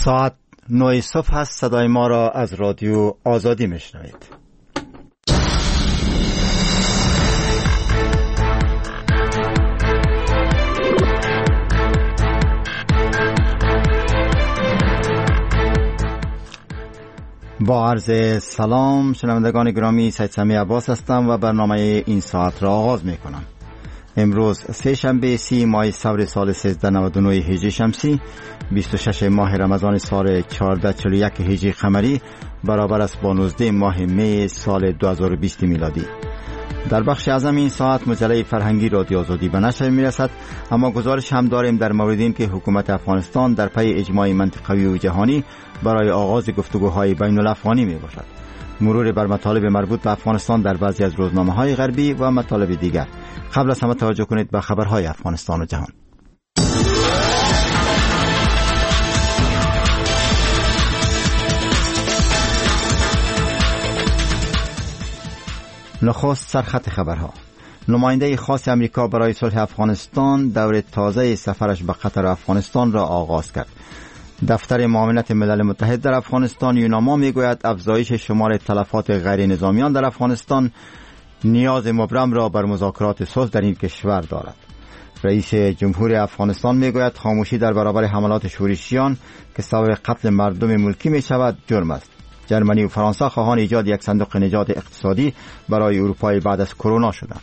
ساعت 9 صبح هست. صدای ما را از رادیو آزادی میشنوید. با عرض سلام شنوندگان گرامی، سید سمیع عباس هستم و برنامه این ساعت را آغاز می کنم. امروز سه شنبه 30 ماه ثور سال 1399 هجری شمسی، 26 ماه رمضان سال 1441 هجری قمری، برابر است با 19 ماه می سال 2020 میلادی. در بخش اعظم این ساعت مجله فرهنگی رادیو آزادی به نشر میرسد، اما گزارش هم داریم در مورد این که حکومت افغانستان در پی اجماع منطقوی و جهانی برای آغاز گفتگوهای بین الافغانی می باشد. مرور بر مطالب مربوط به افغانستان در بعضی از روزنامه‌های غربی و مطالب دیگر. قبل از همه توجه کنید به خبرهای افغانستان و جهان. نخست سرخط خبرها. نماینده خاص امریکا برای صلح افغانستان دور تازه سفرش به قطر و افغانستان را آغاز کرد. دفتر معاونت ملل متحد در افغانستان یوناما میگوید افزایش شمار تلفات غیر نظامیان در افغانستان نیاز مبرم را بر مذاکرات صلح در این کشور دارد. رئیس جمهور افغانستان میگوید خاموشی در برابر حملات شورشیان که سبب قتل مردم ملکی می شود جرم است. جرمنی و فرانسه خواهان ایجاد یک صندوق نجات اقتصادی برای اروپای بعد از کرونا شدند.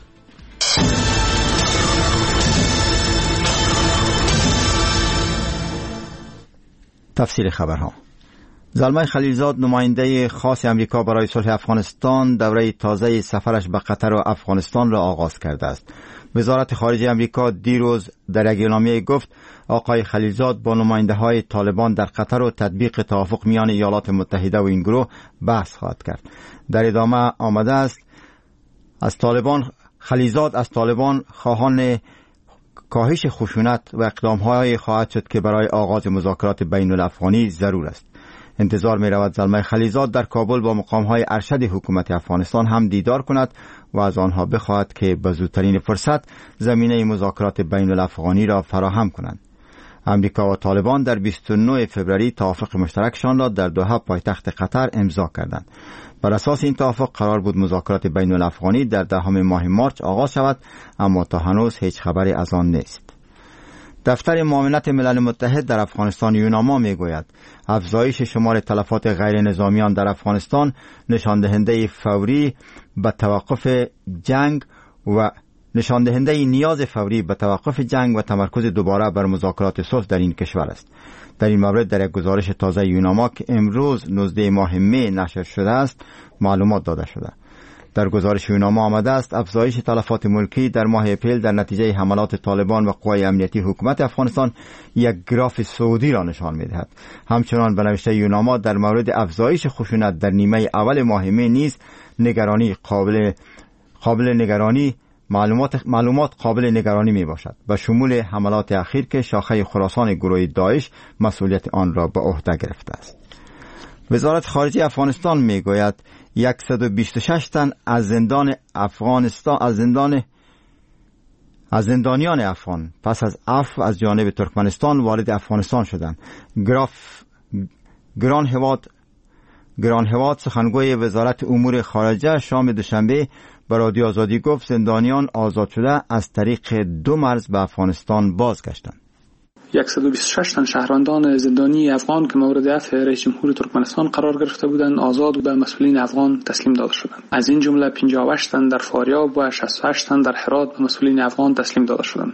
تفصیل خبرها. زلمه خلیلزاد نماینده خاص امریکا برای صلح افغانستان دوره تازه سفرش به قطر و افغانستان را آغاز کرده است. وزارت خارجه امریکا دیروز در یک اعلامیه گفت آقای خلیلزاد با نماینده های طالبان در قطر و تطبیق توافق میان ایالات متحده و این گروه بحث خواهد کرد. در ادامه آمده است خلیلزاد از طالبان خواهان کاهش خشونت و اقدام‌های خواهد شد که برای آغاز مذاکرات بین الافغانی ضرور است. انتظار می رود زلمه خلیلزاد در کابل با مقام‌های ارشد حکومت افغانستان هم دیدار کند و از آنها بخواهد که به زودترین فرصت زمینه مذاکرات بین الافغانی را فراهم کنند. امریکا و طالبان در 29 فوریه توافق مشترکشان را در دوحه پایتخت قطر امضا کردند. بر اساس این توافق قرار بود مذاکرات بین الافغانی در 10 ماه مارس آغاز شود، اما تا هنوز هیچ خبری از آن نیست. دفتر معاونت ملل متحد در افغانستان یوناما میگوید افزایش شمار تلفات غیر نظامیان در افغانستان نشان دهنده فوری به توقف جنگ و نیاز فوری به توقف جنگ و تمرکز دوباره بر مذاکرات صلح در این کشور است. در این مورد در یک گزارش تازه یوناما که امروز 19 ماه می نشر شده است معلومات داده شده. در گزارش یوناما آمده است افزایش تلفات ملکی در ماه اپریل در نتیجه حملات طالبان و قوای امنیتی حکومت افغانستان یک گراف صعودی را نشان می‌دهد. همچنان به نوشته یوناما در مورد افزایش خشونت در نیمه اول ماه می نیز معلومات قابل نگرانی می باشد، به شمول حملات اخیر که شاخه خراسان گروه داعش مسئولیت آن را به عهده گرفته است. وزارت خارجه افغانستان می گوید 126 تن از زندانیان افغان پس از عفو از جانب ترکمنستان وارد افغانستان شدند. گران هواد سخنگوی وزارت امور خارجه شام دوشنبه به رادیو آزادی گفت زندانیان آزاد شده از طریق 2 مرز به افغانستان بازگشتند. 126 تن شهروندان زندانی افغان که مورد عفو رئیس جمهور ترکمنستان قرار گرفته بودند آزاد و به مسئولین افغان تسلیم داده شدند. از این جمله 58 تن در فاریاب و 68 تن در هرات به مسئولین افغان تسلیم داده شدند.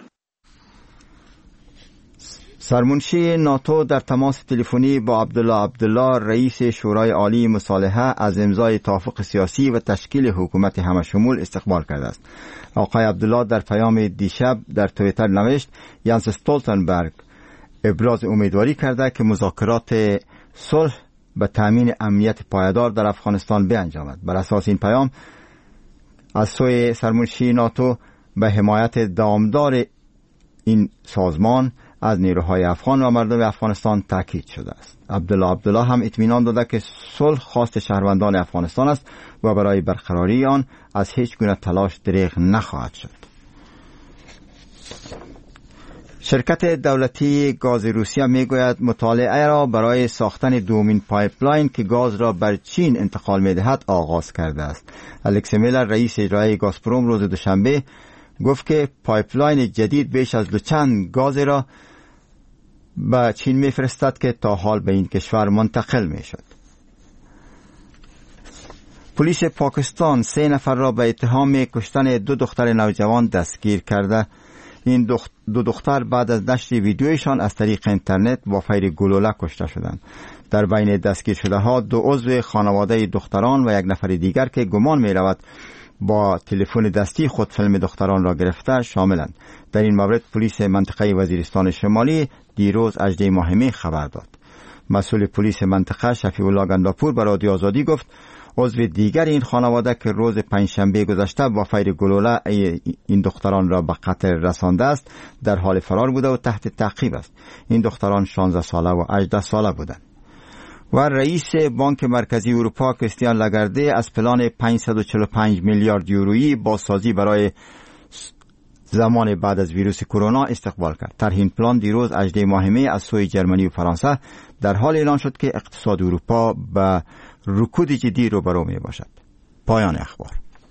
سرمنشی ناتو در تماس تلفنی با عبدالله رئیس شورای عالی مصالحه از امضای توافق سیاسی و تشکیل حکومت همشمول استقبال کرده است. آقای عبدالله در پیام دیشب در توییتر نوشت یانس استولتنبرگ ابراز امیدواری کرده که مذاکرات صلح به تامین امنیت پایدار در افغانستان بیانجامد. بر اساس این پیام از سوی سرمنشی ناتو به حمایت دوامدار این سازمان از نیروهای افغان و مردم افغانستان تاکید شده است. عبدالله هم اطمینان داده که صلح خواست شهروندان افغانستان است و برای برقراری آن از هیچ گونه تلاش دریغ نخواهد شد. شرکت دولتی گاز روسیه میگوید مطالعه را برای ساختن دومین پایپلاین که گاز را بر چین انتقال میدهد آغاز کرده است. الکس میلر رئیس اجرایی گازپروم روز دوشنبه گفت که پایپلاین جدید بیش از 2 طن گاز را به چین میفرستد که تا حال به این کشور منتقل میشد. پلیس پاکستان 3 نفر را به اتهام کشتن 2 دختر نوجوان دستگیر کرده. این 2 دختر بعد از نشر ویدیویشان از طریق اینترنت با فیر گلوله کشته شدند. در بین دستگیر شده ها 2 عضو خانواده دختران و 1 نفر دیگر که گمان می رود با تلفن دستی خود فیلم دختران را گرفته شاملند. در این مورد پلیس منطقه وزیرستان شمالی دیروز 18 ماه می خبر داد. مسئول پلیس منطقه شفیع الله گنداپور به رادیو آزادی گفت عضو دیگر این خانواده که روز پنجشنبه گذشته با فیر گلوله این دختران را به قتل رسانده است در حال فرار بوده و تحت تعقیب است. این دختران 16 ساله و 18 ساله بودند. و رئیس بانک مرکزی اروپا کریستیان لاگارده از پلان 545 میلیارد یورویی بازسازی برای زمان بعد از ویروس کرونا استقبال کرد. طرح این پلان دیروز 18 ماه می از سوی جرمنی و فرانسه در حال اعلان شد که اقتصاد اروپا به رکود جدی روبرو می باشد. پایان اخبار.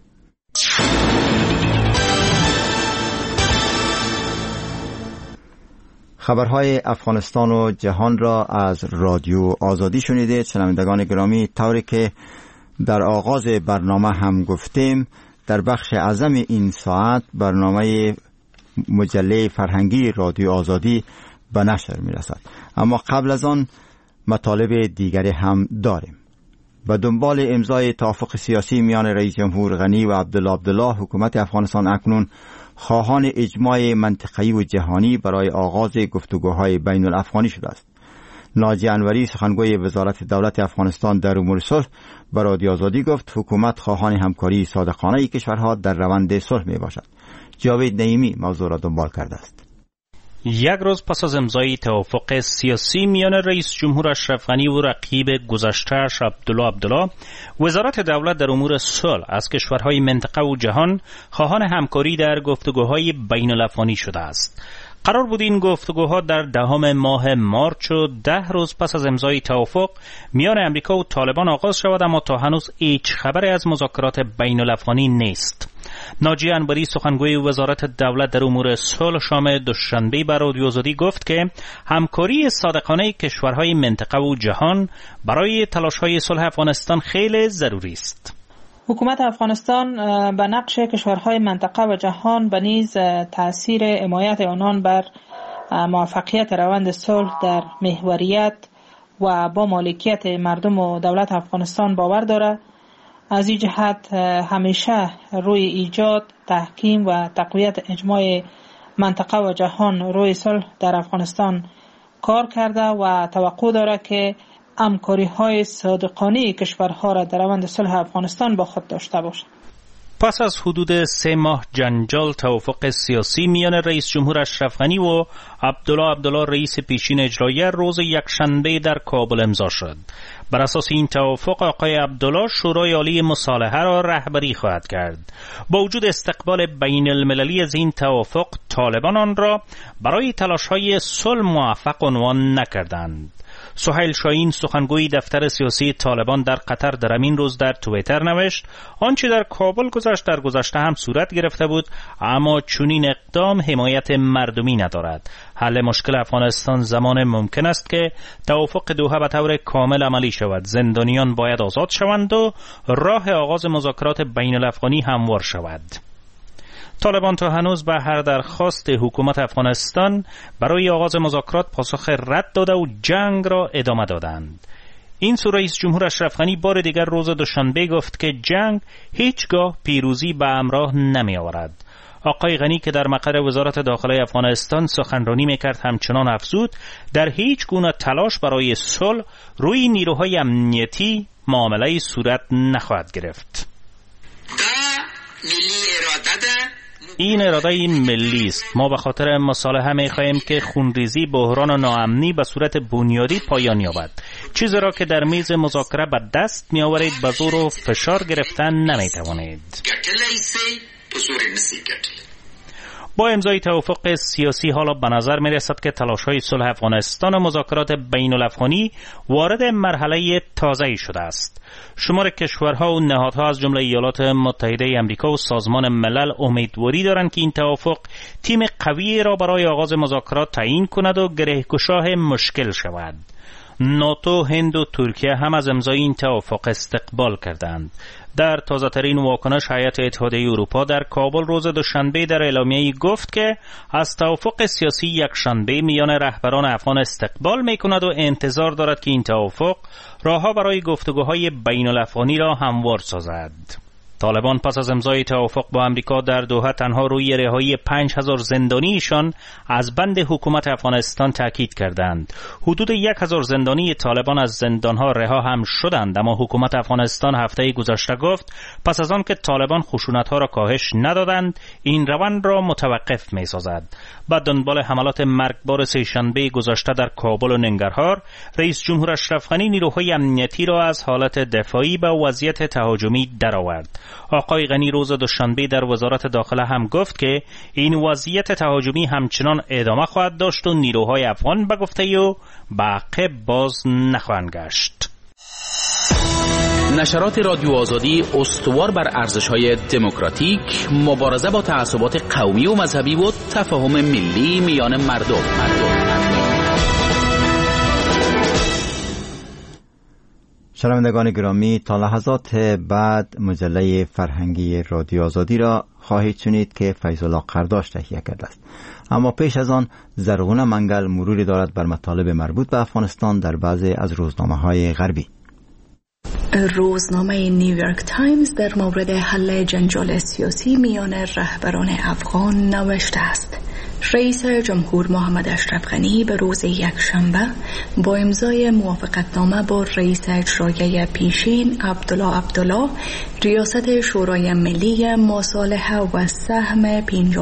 خبرهای افغانستان و جهان را از رادیو آزادی شنیدید. شنوندگان گرامی، طوری که در آغاز برنامه هم گفتیم، در بخش اعظم این ساعت برنامه مجله فرهنگی رادیو آزادی به نشر می رسد. اما قبل از آن مطالب دیگری هم داریم. به دنبال امضای توافق سیاسی میان رئیس جمهور غنی و عبدالله حکومت افغانستان اکنون خواهان اجماع منطقه‌ای و جهانی برای آغاز گفتگوهای بین الافغانی شده است. ناجی انوری سخنگوی وزارت دولت افغانستان در امور صلح به رادیو آزادی گفت حکومت خواهان همکاری صادقانه کشورها در روند صلح می باشد. جاوید نعیمی موضوع را دنبال کرده است. 1 روز پس از امضای توافق سیاسی میان رئیس جمهور اشرف غنی و رقیب گذشته‌اش عبدالله، وزارت دولت در امور صلح از کشورهای منطقه و جهان خواهان همکاری در گفتگوهای بین الافغانی شده است. قرار بود این گفتگوها در 10 ماه مارچ و 10 روز پس از امضای توافق میان امریکا و طالبان آغاز شود، اما تا هنوز هیچ خبری از مذاکرات بین الافغانی نیست. ناجی انوری سخنگوی وزارت دولت در امور صلح شام دوشنبه به رادیو آزادی گفت که همکاری صادقانه کشورهای منطقه و جهان برای تلاش‌های صلح افغانستان خیلی ضروری است. حکومت افغانستان به نقش کشورهای منطقه و جهان به نیز تأثیر حمایت آنان بر موفقیت روند صلح در محوریت و با مالکیت مردم و دولت افغانستان باور دارد. از این جهت همیشه روی ایجاد، تحکیم و تقویت اجماع منطقه و جهان روی صلح در افغانستان کار کرده و توقع دارد که همکاری‌های صادقانه کشورها را در روند صلح افغانستان با خود داشته باشد. پس از حدود 3 ماه جنجال، توافق سیاسی میان رئیس جمهور اشرف غنی و عبدالله رئیس پیشین اجرایی روز یکشنبه در کابل امضا شد. بر اساس این توافق آقای عبدالله شورای عالی مصالحه را رهبری خواهد کرد. با وجود استقبال بین المللی از این توافق، طالبان آن را برای تلاش‌های صلح موفق عنوان نکردند. سهیل شاهین سخنگوی دفتر سیاسی طالبان در قطر در همین روز در توییتر نوشت آنچه در کابل گذشت در گذشته هم صورت گرفته بود، اما چنین اقدام حمایت مردمی ندارد. حل مشکل افغانستان زمان ممکن است که توافق دوحه به طور کامل عملی شود. زندانیان باید آزاد شوند و راه آغاز مذاکرات بین الافغانی هموار شود. طالبان تا هنوز به هر درخواست حکومت افغانستان برای آغاز مذاکرات پاسخ رد داده و جنگ را ادامه دادند. این سو رئیس جمهور اشرف غنی بار دیگر روز دوشنبه گفت که جنگ هیچگاه پیروزی به همراه نمی آورد. آقای غنی که در مقر وزارت داخله افغانستان سخنرانی میکرد همچنان افزود در هیچ گونه تلاش برای صلح روی نیروهای امنیتی معامله صورت نخواهد گرفت. این اراده ملی است. ما به خاطر مصالحه می‌خواهیم که خونریزی، بحران و ناامنی به صورت بنیادی پایان یابد. چیزی را که در میز مذاکره به دست می‌آورید به زور و فشار گرفتن نمی‌توانید. با امضای توافق سیاسی حالا به نظر می رسد که تلاش‌های صلح افغانستان و مذاکرات بین‌الافغانی وارد مرحله تازه‌ای شده است. شمار کشورها و نهادها از جمله ایالات متحده آمریکا و سازمان ملل امیدواری دارند که این توافق تیم قوی را برای آغاز مذاکرات تعیین کند و گره‌گشای مشکل شود. ناتو، هند و ترکیه هم از امضای این توافق استقبال کردند. در تازه‌ترین واکنش هیئت اتحادیه اروپا در کابل روز دوشنبه در اعلامیه‌ای گفت که از توافق سیاسی یکشنبه میان رهبران افغان استقبال می‌کند و انتظار دارد که این توافق راه‌ها برای گفتگوهای بین‌الافغانی را هموار سازد. طالبان پس از امضای توافق با امریکا در دوحه تنها روی رهایی 5000 زندانیشان از بند حکومت افغانستان تاکید کردند. حدود 1000 زندانی طالبان از زندانها رها هم شدند، اما حکومت افغانستان هفته گذشته گفت پس از آن که طالبان خشونت‌ها را کاهش ندادند، این روند را متوقف می‌سازد. بعد دنبال حملات مرگبار سه‌شنبه گذشته در کابل و ننگرهار، رئیس جمهور اشرف غنی نیروهای امنیتی را از حالت دفاعی به وضعیت تهاجمی درآورد. آقای غنی روز دوشنبه در وزارت داخله هم گفت که این وضعیت تهاجمی همچنان ادامه خواهد داشت و نیروهای افغان به گفته او به عقب باز نخواهند گشت. نشرات رادیو آزادی استوار بر ارزش‌های دموکراتیک، مبارزه با تعصبات قومی و مذهبی و تفاهم ملی میان مردم. شنوندگان گرامی، تا لحظات بعد مجله فرهنگی رادیو آزادی را خواهید شنید که فیض الله قرداش تهیه کرده است. اما پیش از آن زرغونه منگل مروری دارد بر مطالب مربوط به افغانستان در بعضی از روزنامه‌های غربی. روزنامه نیویورک تایمز در مورد حل جنجال سیاسی میان رهبران افغان نوشته است: رئیس جمهور محمد اشرف غنی به روز یکشنبه با امضای موافقتنامه با رئیس اجرایی پیشین عبدالله ریاست شورای ملی مصالحه و سهم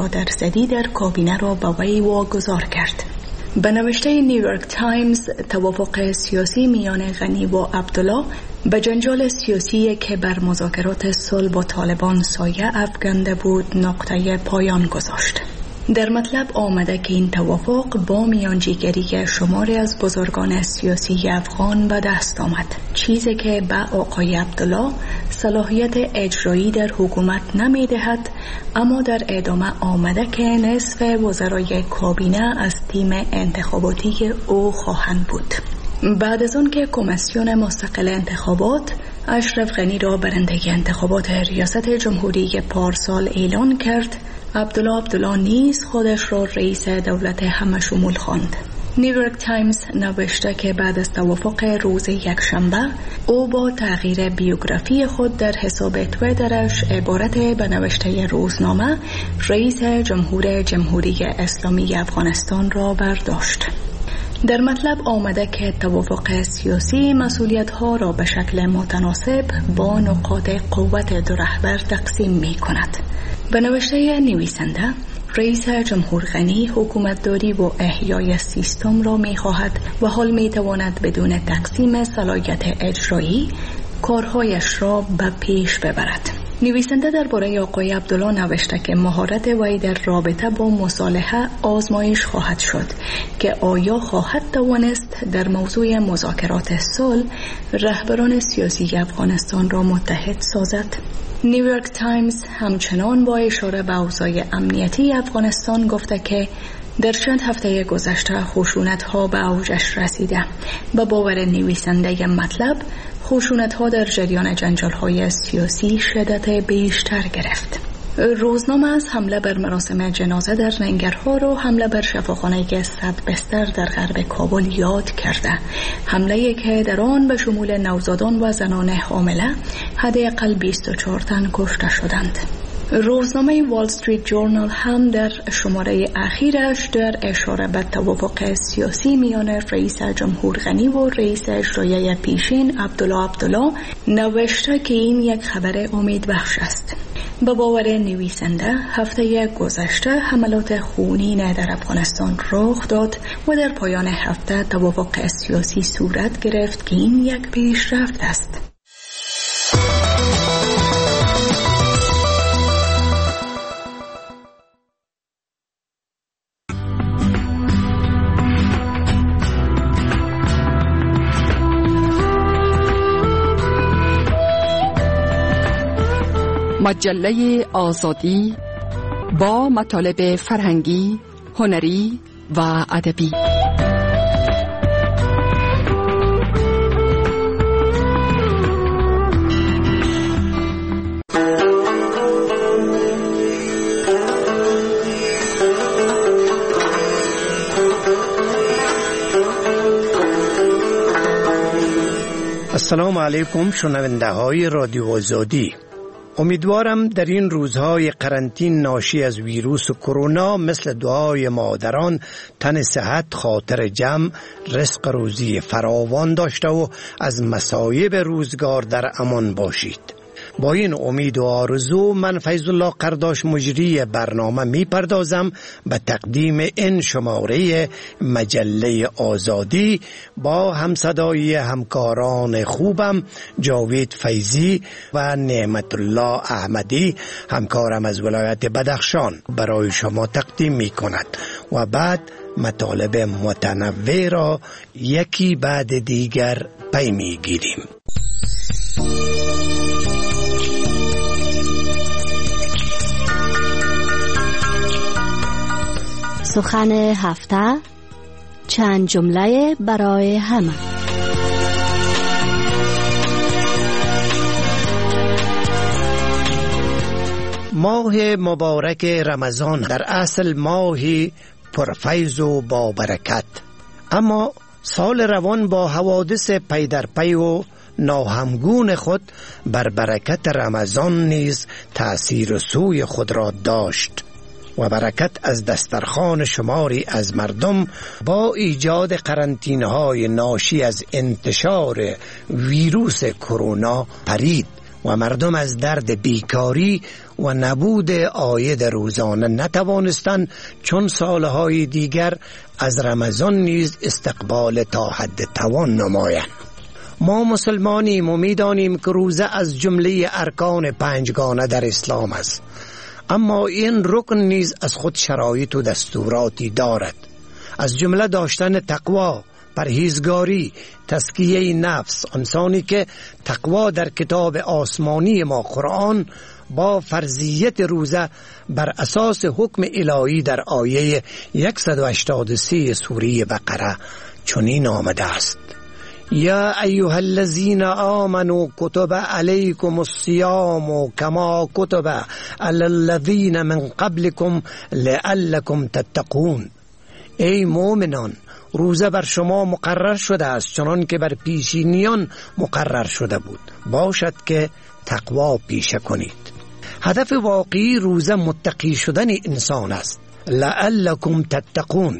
50% در کابینه را به وی واگذار کرد. به نوشته نیویورک تایمز، توافق سیاسی میان غنی و عبدالله به جنجال سیاسی که بر مذاکرات صلح با طالبان سایه افکنده بود نقطه پایان گذاشت. در مطلب آمده که این توافق با میانجیگری شماری از بزرگان سیاسی افغان به دست آمد، چیزی که به آقای عبدالله صلاحیت اجرایی در حکومت نمی دهد، اما در ادامه آمده که نصف وزرای کابینه از تیم انتخاباتی او خواهند بود. بعد از آن که کمیسیون مستقل انتخابات اشرف غنی را برنده انتخابات ریاست جمهوری پارسال اعلان کرد، عبدالله نیز خودش را رئیس دولت همه شمول خواند. نیویورک تایمز نوشته که بعد از توافق روز یکشنبه او با تغییر بیوگرافی خود در حساب تویترش عبارت به نوشته روزنامه رئیس جمهور جمهوری اسلامی افغانستان را برداشت. در مطلب آمده که توافق سیاسی مسئولیت‌ها را به شکل متناسب با نقاط قوت دو رهبر تقسیم می کند. به نوشته نویسنده، رئیس جمهور غنی حکومتداری و احیای سیستم را می خواهد و حال می تواند بدون تقسیم صلاحیت اجرایی کارهایش را به پیش ببرد. نویسنده درباره آقای عبدالله نوشته که مهارت وی در رابطه با مصالحه آزمایش خواهد شد که آیا خواهد توانست در موضوع مذاکرات صلح رهبران سیاسی افغانستان را متحد سازد. نیویورک تایمز همچنان با اشاره به اوضاع امنیتی افغانستان گفته که در چند هفته گذشته خشونت‌ها به اوجش رسیده. به باور نویسنده مطلب، خشونت‌ها در جریان جنجال‌های سیاسی شدت بیشتر گرفت. روزنامه از حمله بر مراسم جنازه در ننگرهار و حمله بر شفاخانه 100 بستر در غرب کابل یاد کرده. حمله‌ای که در آن به شمول نوزادان و زنان حامله حداقل 24 تن کشته شدند. روزنامه وال استریت جورنال هم در شماره اخیرش در اشاره به توافق سیاسی میان رئیس جمهور غنی و رئیس اجرایی پیشین عبدالله نوشته که این یک خبر امیدبخش است. به باور نویسنده، هفته گذشته حملات خونین در افغانستان رخ داد و در پایان هفته توافق سیاسی صورت گرفت که این یک پیشرفت است. مجله آزادی با مطالب فرهنگی، هنری و ادبی. السلام علیکم شنونده های رادیو آزادی. امیدوارم در این روزهای قرنطین ناشی از ویروس کرونا مثل دعای مادران تن صحت، خاطر جمع، رزق روزی فراوان داشته و از مصایب روزگار در امان باشید. با این امید و آرزو من فیض الله قرداش مجری برنامه می پردازم به تقدیم این شماره مجله آزادی با همصدای همکاران خوبم جاوید فیضی و نعمت الله احمدی، همکارم از ولایت بدخشان، برای شما تقدیم می کند و بعد مطالب متنوع را یکی بعد دیگر پی می گیریم. سخن هفته، چند جمله برای همه. ماه مبارک رمضان در اصل ماهی پرفیض و با برکت، اما سال روان با حوادث پی در پی و ناهمگون خود بر برکت رمضان نیز تأثیر سوی خود را داشت و برکت از دسترخوان شماری از مردم با ایجاد قرنطینه‌های ناشی از انتشار ویروس کرونا پرید و مردم از درد بیکاری و نبود عاید روزانه نتوانستند چون سالهای دیگر از رمضان نیز استقبال تا حد توان نمایند. ما مسلمانیم و می‌دانیم که روزه از جمله ارکان پنجگانه در اسلام است، اما این رکن نیز از خود شرایط و دستوراتی دارد، از جمله داشتن تقوا، پرهیزگاری، تزکیه نفس. انسانی که تقوا در کتاب آسمانی ما قرآن با فرضیت روزه بر اساس حکم الهی در آیه 183 سوره بقره چنین آمده است: یا ایها الذین آمنوا کتب علیکم الصیام کما کتب علی الذین من قبلکم لعلکم تتقون. ای مؤمنان، روزه بر شما مقرر شده است چنان که بر پیشینیان مقرر شده بود، باشد که تقوا پیشه کنید. هدف واقعی روزه متقی شدن انسان است. لعلکم تتقون.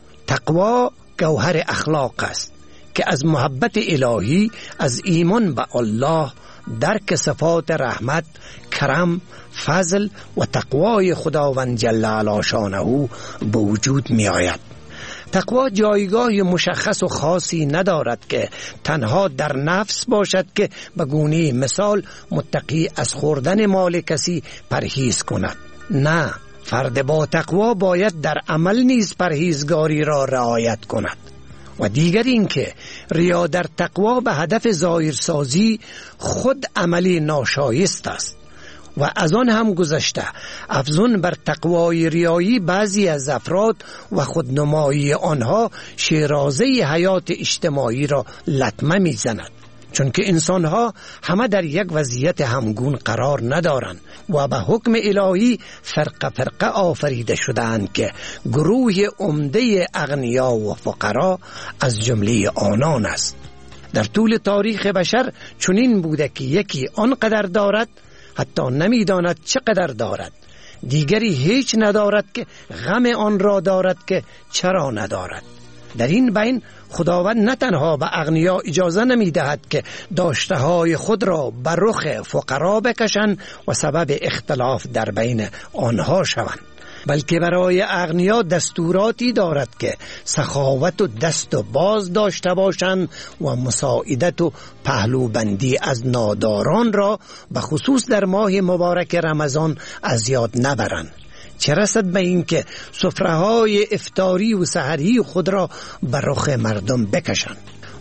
تقوا گوهر اخلاق است که از محبت الهی، از ایمان به الله، درک صفات رحمت، کرم، فضل و تقوای خداوند جل علا شانه به وجود می آید. تقوا جایگاه مشخص و خاصی ندارد که تنها در نفس باشد که به گونه مثال متقی از خوردن مال کسی پرهیز کند. نه، فرد با تقوا باید در عمل نیز پرهیزگاری را رعایت کند. و دیگر این که ریا در تقوا به هدف ظاهرسازی خود عملی ناشایست است و از آن هم گذشته افزون بر تقوای ریایی بعضی از افراد و خودنمایی آنها شیرازه حیات اجتماعی را لطمه می‌زند، چون که انسانها همه در یک وضعیت همگون قرار ندارند و به حکم الهی فرقه آفریده شدند که گروه عمده اغنیا و فقرا از جمله آنان است. در طول تاریخ بشر چنین بوده که یکی آنقدر دارد حتی نمیداند چقدر دارد، دیگری هیچ ندارد که غم آن را دارد که چرا ندارد. در این بین خداوند نه تنها به اغنیا اجازه نمی دهد که داشته های خود را بر رخ فقرا بکشند و سبب اختلاف در بین آنها شوند، بلکه برای اغنیا دستوراتی دارد که سخاوت و دست و باز داشته باشند و مساعدت و پهلوبندی از ناداران را به خصوص در ماه مبارک رمضان از یاد نبرند. چه رسد به این که سفره‌های افطاری و سحری خود را بر رخ مردم بکشند.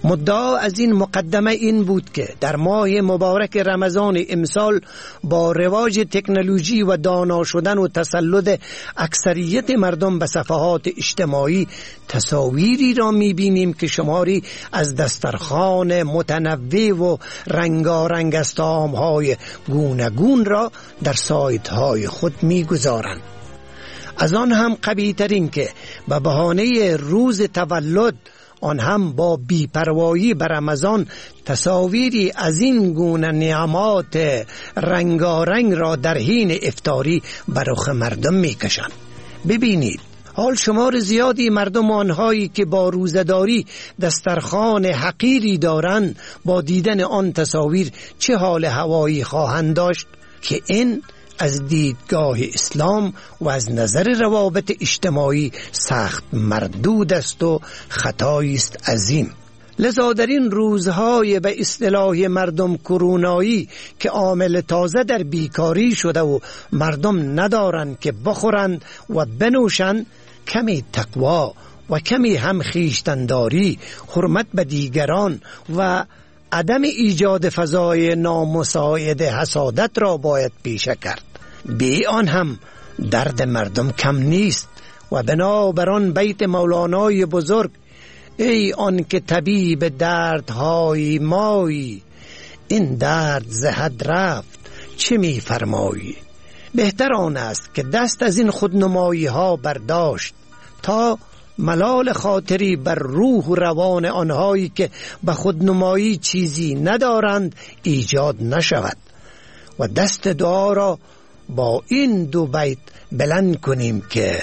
مدعا از این مقدمه این بود که در ماه مبارک رمضان امسال با رواج تکنولوژی و دانا شدن و تسلط اکثریت مردم به صفحات اجتماعی تصاویری را می‌بینیم که شماری از دسترخوان متنوع و رنگارنگ از طعام‌های گوناگون را در سایت‌های خود می‌گذارند. از آن هم قوی‌ترین که به بهانه روز تولد آن هم با بی‌پروایی بر رمضان تصاویری از این گونه نعمات رنگارنگ را در حین افطاری بر رخ مردم می‌کشند. ببینید حال شمار زیادی مردم آنهایی که با روزداری دسترخوان حقیری دارند با دیدن آن تصاویر چه حال هوایی خواهند داشت که این از دیدگاه اسلام و از نظر روابط اجتماعی سخت مردود است و خطایی است عظیم. لذا در این روزهای به اصطلاح مردم کرونایی که عامل تازه در بیکاری شده و مردم ندارند که بخورند و بنوشند، کمی تقوا و کمی هم خویشتنداری، حرمت به دیگران و عدم ایجاد فضای نامساعد حسادت را باید پیشه کرد. بی آن هم درد مردم کم نیست و بنابران بیت مولانای بزرگ ای آن که طبیب دردهای مایی، این درد ز حد رفت چه می فرمایی. بهتر آن است که دست از این خودنمایی ها برداشت تا ملال خاطری بر روح و روان آنهایی که به خودنمایی چیزی ندارند ایجاد نشود و دست دعا را با این دو بیت بلند کنیم که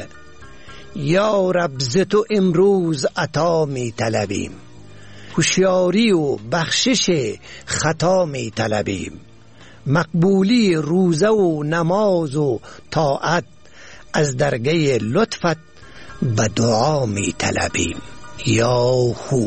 یا رب ز تو امروز عطا می طلبیم، هوشیاری و بخشش خطا می طلبیم، مقبولی روزه و نماز و طاعت از درگه لطفت به دعا می طلبیم. یا هو.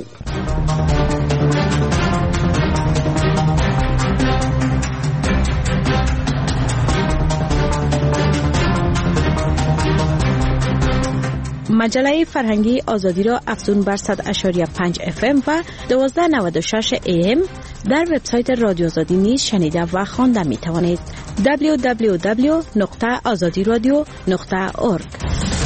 مجله فرهنگی آزادی را افزون بر 100.5 FM و 1296 AM در وبسایت رادیو آزادی نیز شنیده و خوانده می توانید. www.azadiradio.org.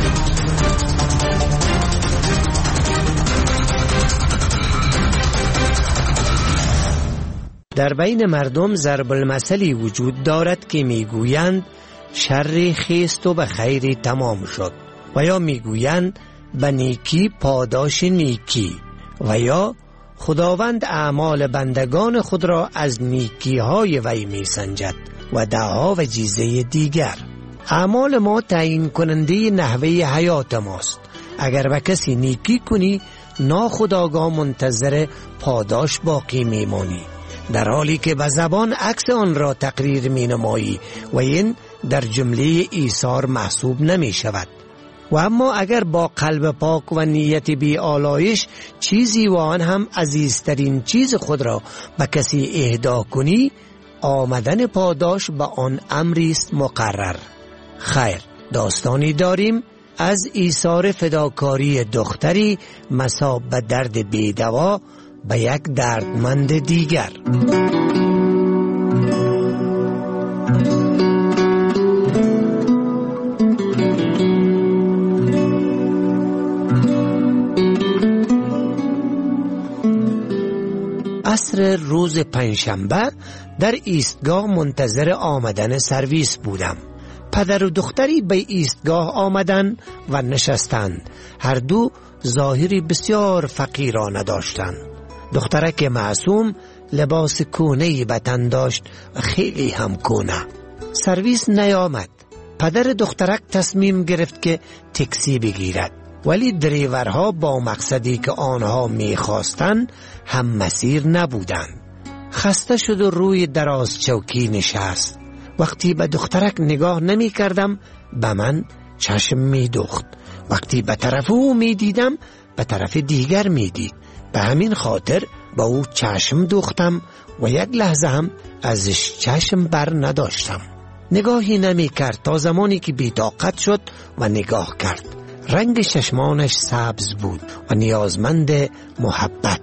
در بین مردم ضرب المثلی وجود دارد که میگویند شر خیست و به خیری تمام شد، و یا میگویند به نیکی پاداش نیکی، و یا خداوند اعمال بندگان خود را از نیکی های وی میسنجد و دعا و چیزه دیگر. اعمال ما تعیین کننده نحوه حیات ماست. اگر به کسی نیکی کنی ناخودآگاه منتظر پاداش باقی میمانی، در حالی که به زبان عکس آن را تقریر می نمایی و این در جمله ایثار محسوب نمی شود. و اما اگر با قلب پاک و نیت بی آلایش چیزی و آن هم عزیزترین چیز خود را به کسی اهدا کنی، آمدن پاداش به آن امری است مقرر. خیر، داستانی داریم از ایثار فداکاری دختری مصاب به درد بی‌دوا به یک دردمند دیگر. عصر روز پنجشنبه در ایستگاه منتظر آمدن سرویس بودم. پدر و دختری به ایستگاه آمدند و نشستند. هر دو ظاهری بسیار فقیرانه داشتند. دخترک معصوم لباس کونه‌ای به تن داشت و خیلی هم کونه. سرویس نیامد. پدر دخترک تصمیم گرفت که تاکسی بگیرد، ولی دریورها با مقصدی که آنها می‌خواستند هم مسیر نبودند. خسته شد و روی دراز چوکی نشست. وقتی به دخترک نگاه نمی کردم به من چشم می دوخت. وقتی به طرف او می دیدم به طرف دیگر می دید. به همین خاطر با او چشم دوختم و یک لحظه هم ازش چشم بر نداشتم. نگاهی نمی کرد تا زمانی که بی‌طاقت شد و نگاه کرد. رنگ چشمانش سبز بود و نیازمند محبت.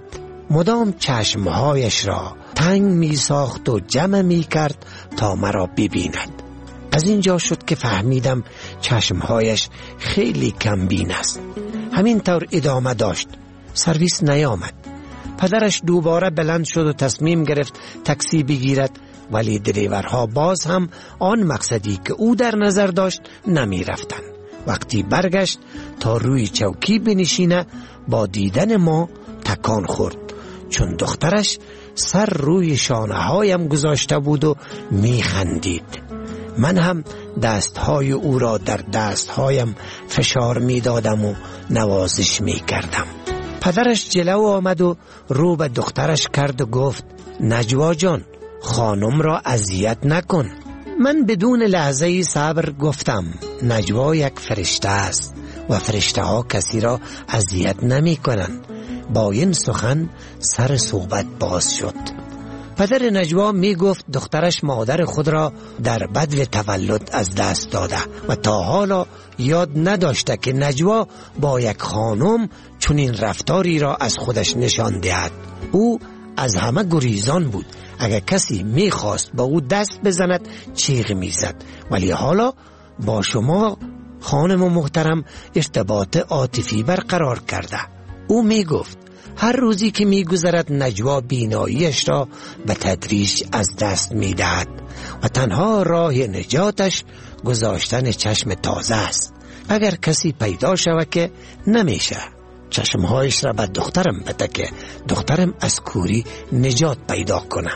مدام چشمهایش را تنگ می ساخت و جمع می کرد تا مرا ببیند. از اینجا شد که فهمیدم چشمهایش خیلی کم بین است. همین طور ادامه داشت. سرویس نیامد. پدرش دوباره بلند شد و تصمیم گرفت تاکسی بگیرد، ولی دریورها باز هم آن مقصدی که او در نظر داشت نمی رفتن. وقتی برگشت تا روی چوکی بنشینه با دیدن ما تکان خورد، چون دخترش سر روی شانه هایم گذاشته بود و می خندید. من هم دستهای او را در دستهایم فشار می دادم و نوازش می کردم. پدرش جلو آمد و رو به دخترش کرد و گفت نجوا جان، خانم را اذیت نکن. من بدون لحظه صبر گفتم نجوا یک فرشته است و فرشته ها کسی را اذیت نمی کنند. با این سخن سر صحبت باز شد. پدر نجوا می گفت دخترش مادر خود را در بدو تولد از دست داده و تا حالا یاد نداشته که نجوا با یک خانم چنین رفتاری را از خودش نشان دهد. او از همه گریزان بود. اگر کسی می خواست با او دست بزند چیغ می زد، ولی حالا با شما خانم محترم ارتباط عاطفی برقرار کرده. او می گفت هر روزی که می گذرد نجوا بیناییش را به تدریج از دست می دهد و تنها راه نجاتش گذاشتن چشم تازه است. اگر کسی پیدا شود که نمیشه چشمهایش را به دخترم بده که دخترم از کوری نجات پیدا کنه.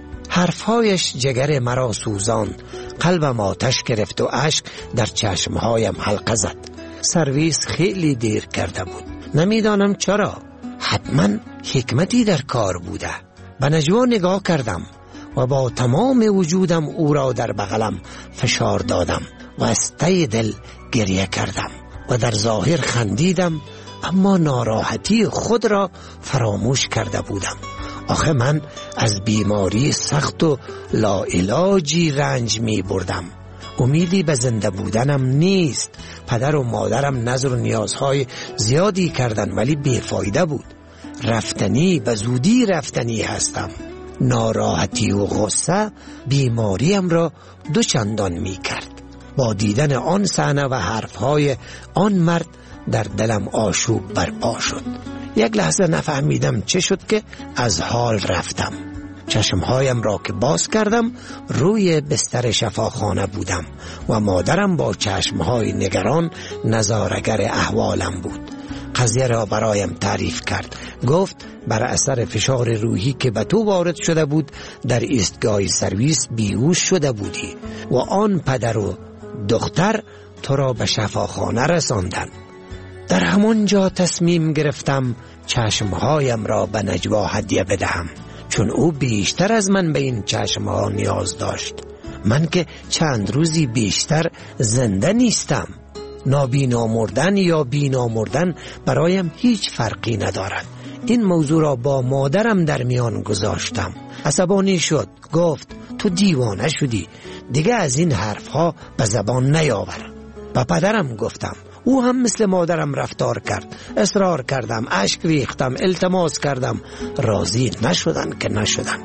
حرفهایش جگر مرا سوزان، قلبم آتش گرفت و اشک در چشمهایم حلقه زد. سرویس خیلی دیر کرده بود. نمیدانم چرا. حتما حکمتی در کار بوده. به نجوا نگاه کردم و با تمام وجودم او را در بغلم فشار دادم و از ته دل گریه کردم و در ظاهر خندیدم، اما ناراحتی خود را فراموش کرده بودم. آخه من از بیماری سخت و لاعلاجی رنج می بردم. امیدی به زنده بودنم نیست. پدر و مادرم نظر و نیازهای زیادی کردن ولی بیفایده بود. رفتنی به زودی رفتنی هستم. ناراحتی و غصه بیماریم را دوچندان می کرد. با دیدن آن صحنه و حرفهای آن مرد در دلم آشوب برپا شد. یک لحظه نفهمیدم چه شد که از حال رفتم. چشمهایم را که باز کردم روی بستر شفاخانه بودم و مادرم با چشمهای نگران نظاره‌گر احوالم بود. قضیه را برایم تعریف کرد. گفت بر اثر فشار روحی که به تو وارد شده بود در ایستگاه سرویس بیهوش شده بودی و آن پدر و دختر تو را به شفاخانه رساندند. در همانجا تصمیم گرفتم چشمهایم را به نجوا هدیه بدهم، چون او بیشتر از من به این چشمها نیاز داشت. من که چند روزی بیشتر زنده نیستم. نابینا مردن یا بینا مردن برایم هیچ فرقی ندارد. این موضوع را با مادرم در میان گذاشتم. عصبانی شد. گفت تو دیوانه شدی، دیگه از این حرفها به زبان نیاور. با پدرم گفتم. او هم مثل مادرم رفتار کرد. اصرار کردم، اشک ریختم، التماس کردم. راضی نشدن که نشدن.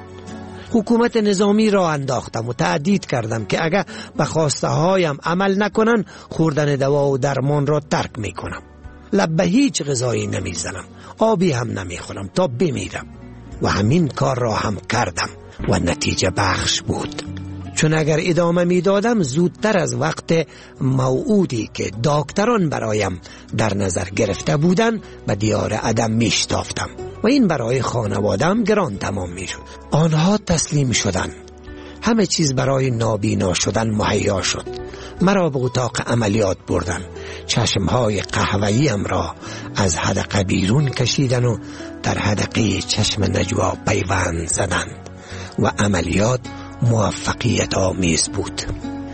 حکومت نظامی را انداختم و تهدید کردم که اگر به خواسته هایم عمل نکنن خوردن دوا و درمان را ترک میکنم. لب به هیچ غذایی نمیزنم، آبی هم نمیخورم تا بمیرم. و همین کار را هم کردم و نتیجه بخش بود. چون اگر ادامه میدادم زودتر از وقت موعودی که دکتران برایم در نظر گرفته بودند به دیار عدم میشتافتم و این برای خانوادم گران تمام میشد. آنها تسلیم شدند. همه چیز برای نابینا شدن مهیا شد. مرا به اتاق عملیات بردن. چشمهای قهوه‌ایم را از حدقه بیرون کشیدن و در حدقه چشم نجوا پیوند زدند و عملیات موفقیت آمیز بود.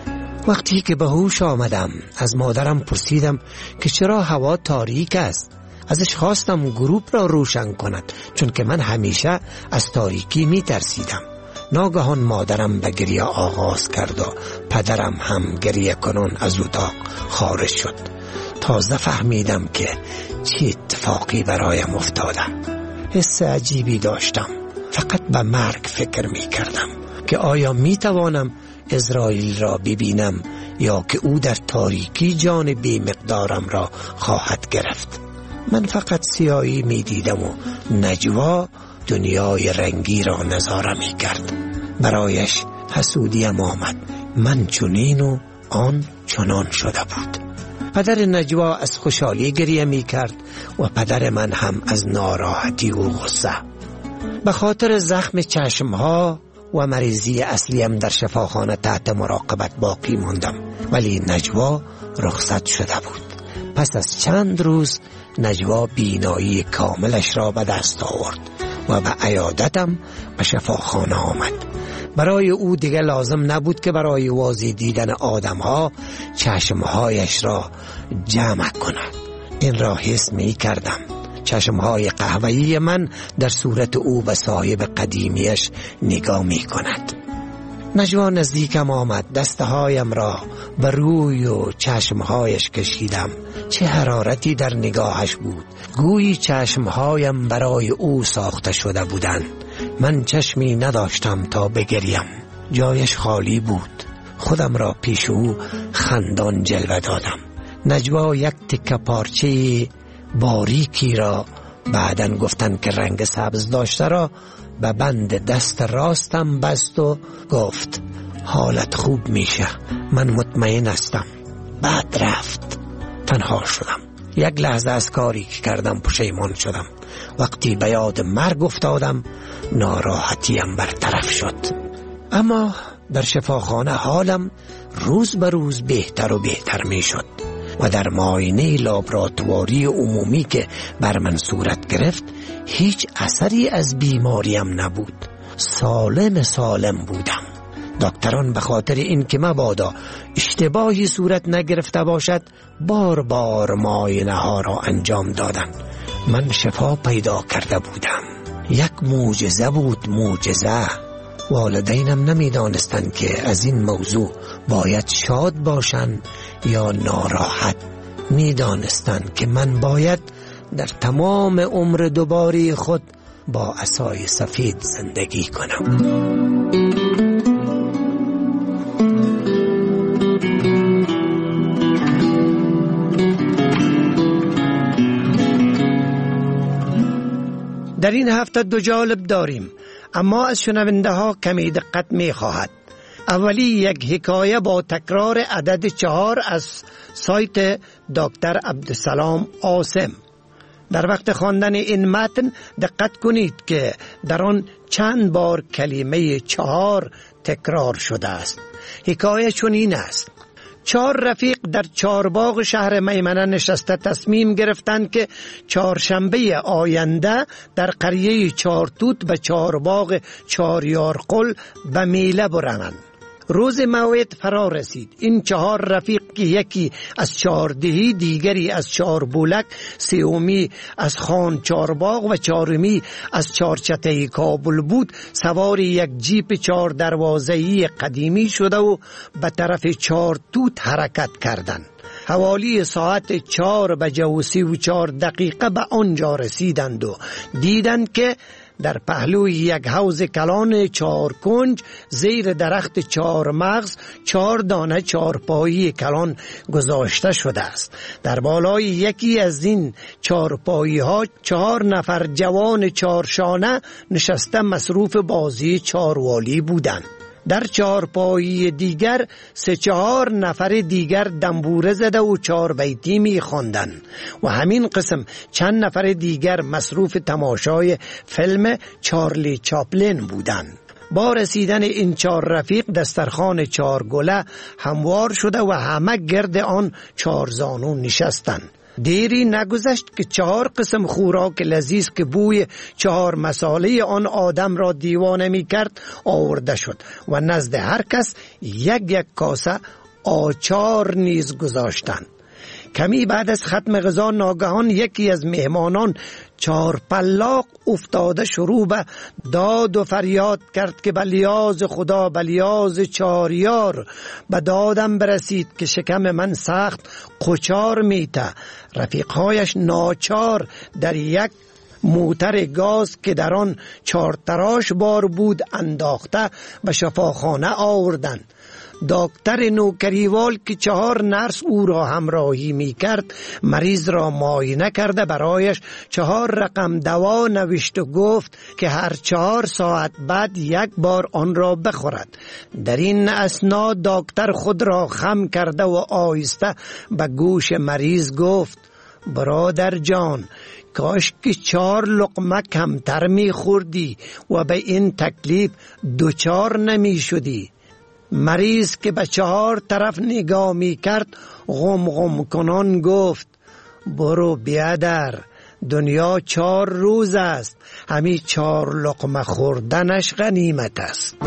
وقتی که به هوش آمدم از مادرم پرسیدم که چرا هوا تاریک است. ازش خواستم گروپ را روشن کند، چون که من همیشه از تاریکی می ترسیدم. ناگهان مادرم به گریه آغاز کرد و پدرم هم گریه کنان از اتاق خارج شد. تازه فهمیدم که چه اتفاقی برایم افتاده. حس عجیبی داشتم. فقط به مرگ فکر می کردم که آیا می توانم اسرائیل را ببینم یا که او در تاریکی جان بی مقدارم را خواهد گرفت. من فقط سیاهی می دیدم و نجوا دنیای رنگی را نظاره می کرد. برایش حسودیم آمد. من چنین و آن چنان شده بود. پدر نجوا از خوشحالی گریه می کرد و پدر من هم از ناراحتی و غصه. به خاطر زخم چشمها و مریضی اصلیم در شفاخانه تحت مراقبت باقی ماندم، ولی نجوا رخصت شده بود. پس از چند روز نجوا بینایی کاملش را به دست آورد و به عیادتم به شفاخانه آمد. برای او دیگر لازم نبود که برای واضح دیدن آدمها چشمهایش را جمع کند. این را حس می کردم. چشمهای قهوه‌ای من در صورت او به صاحب قدیمیش نگاه می کند. نجوا نزدیکم آمد. دستهایم را به روی و چشمهایش کشیدم. چه حرارتی در نگاهش بود. گویی چشمهایم برای او ساخته شده بودند. من چشمی نداشتم تا بگریم. جایش خالی بود. خودم را پیش او خندان جلوه دادم. نجوا یک تکه پارچه باریکی را، بعدن گفتن که رنگ سبز داشته، را به بند دست راستم بست و گفت حالت خوب میشه، من مطمئن هستم. بعد رفت. تنها شدم. یک لحظه از کاری که کردم پشیمان شدم. وقتی به یاد مرگ افتادم ناراحتیم برطرف شد. اما در شفاخانه حالم روز به روز بهتر و بهتر می شد و در معاینه لابراتواری عمومی که بر من صورت گرفت هیچ اثری از بیماریم نبود. سالم بودم. دکتران به خاطر این که مبادا اشتباهی صورت نگرفته باشد بار بار معاینه ها را انجام دادند. من شفا پیدا کرده بودم. یک معجزه بود. معجزه. والدینم نمیدانستند که از این موضوع باید شاد باشند یا ناراحت. میدانستند که من باید در تمام عمر دوباره خود با عصای سفید زندگی کنم. در این هفته دو جالب داریم، اما از شنونده ها کمی دقت می خواهد. اولی یک حکایه با تکرار عدد 4 از سایت دکتر عبدالسلام عاصم. در وقت خواندن این متن دقت کنید که در آن چند بار کلمه 4 تکرار شده است. حکایه چنین است: 4 رفیق در چارباغ شهر میمنه نشسته تصمیم گرفتند که چهارشنبه آینده در قریه چارتوت به چارباغ چاریارقل به میله برند. روز موعد فرا رسید. این 4 رفیق که یکی از چاردهی، دیگری از چاربولک، سومی از خان چارباغ و چهارمی از چارچته کابل بود، سوار یک جیپ 4 دروازه‌ای قدیمی شده و به طرف چارتوت حرکت کردند. حوالی ساعت 4:34 به آنجا رسیدند و دیدند که در پهلوی یک حوض کلان 4 کنج زیر درخت 4 مغز 4 دانه چارپایی کلان گذاشته شده است. در بالای یکی از این چارپایی ها 4 نفر جوان 4 شانه نشسته مصروف بازی چاروالی بودند. در چارپایی دیگر 3-4 نفر دیگر دنبوره زده و 4 بیتی می خواندند و همین قسم چند نفر دیگر مصروف تماشای فیلم چارلی چاپلین بودند. با رسیدن این 4 رفیق دسترخوان 4 گله هموار شده و همه گرد آن 4 زانو نشستند. دیری نگذشت که 4 قسم خوراک لذیذ که بوی 4 مساله آن آدم را دیوانه می کرد آورده شد و نزد هر کس یک کاسه آچار نیز گذاشتند. کمی بعد از ختم غذا ناگهان یکی از مهمانان 4 پلاق افتاده شروع به داد و فریاد کرد که بلیاز خدا، بلیاز 4 یار، به دادم برسید که شکم من سخت قچار میته. رفیقهایش ناچار در یک موتر گاز که در آن 4 تراش بار بود انداخته به شفاخانه آوردند. دکتر نوکریوال که 4 نرس او را همراهی می کرد مریض را معاینه کرده برایش 4 رقم دوا نوشت و گفت که هر 4 ساعت بعد 1 بار آن را بخورد. در این اثنا دکتر خود را خم کرده و آهسته به گوش مریض گفت: برادر جان، کاش که 4 لقمه کمتر می خوردی و به این تکلیف دچار نمی شدی. مریض که به 4 طرف نگاه می کرد غم غم کنان گفت: برو بیادر، دنیا 4 روز است، همین 4 لقمه خوردنش غنیمت است.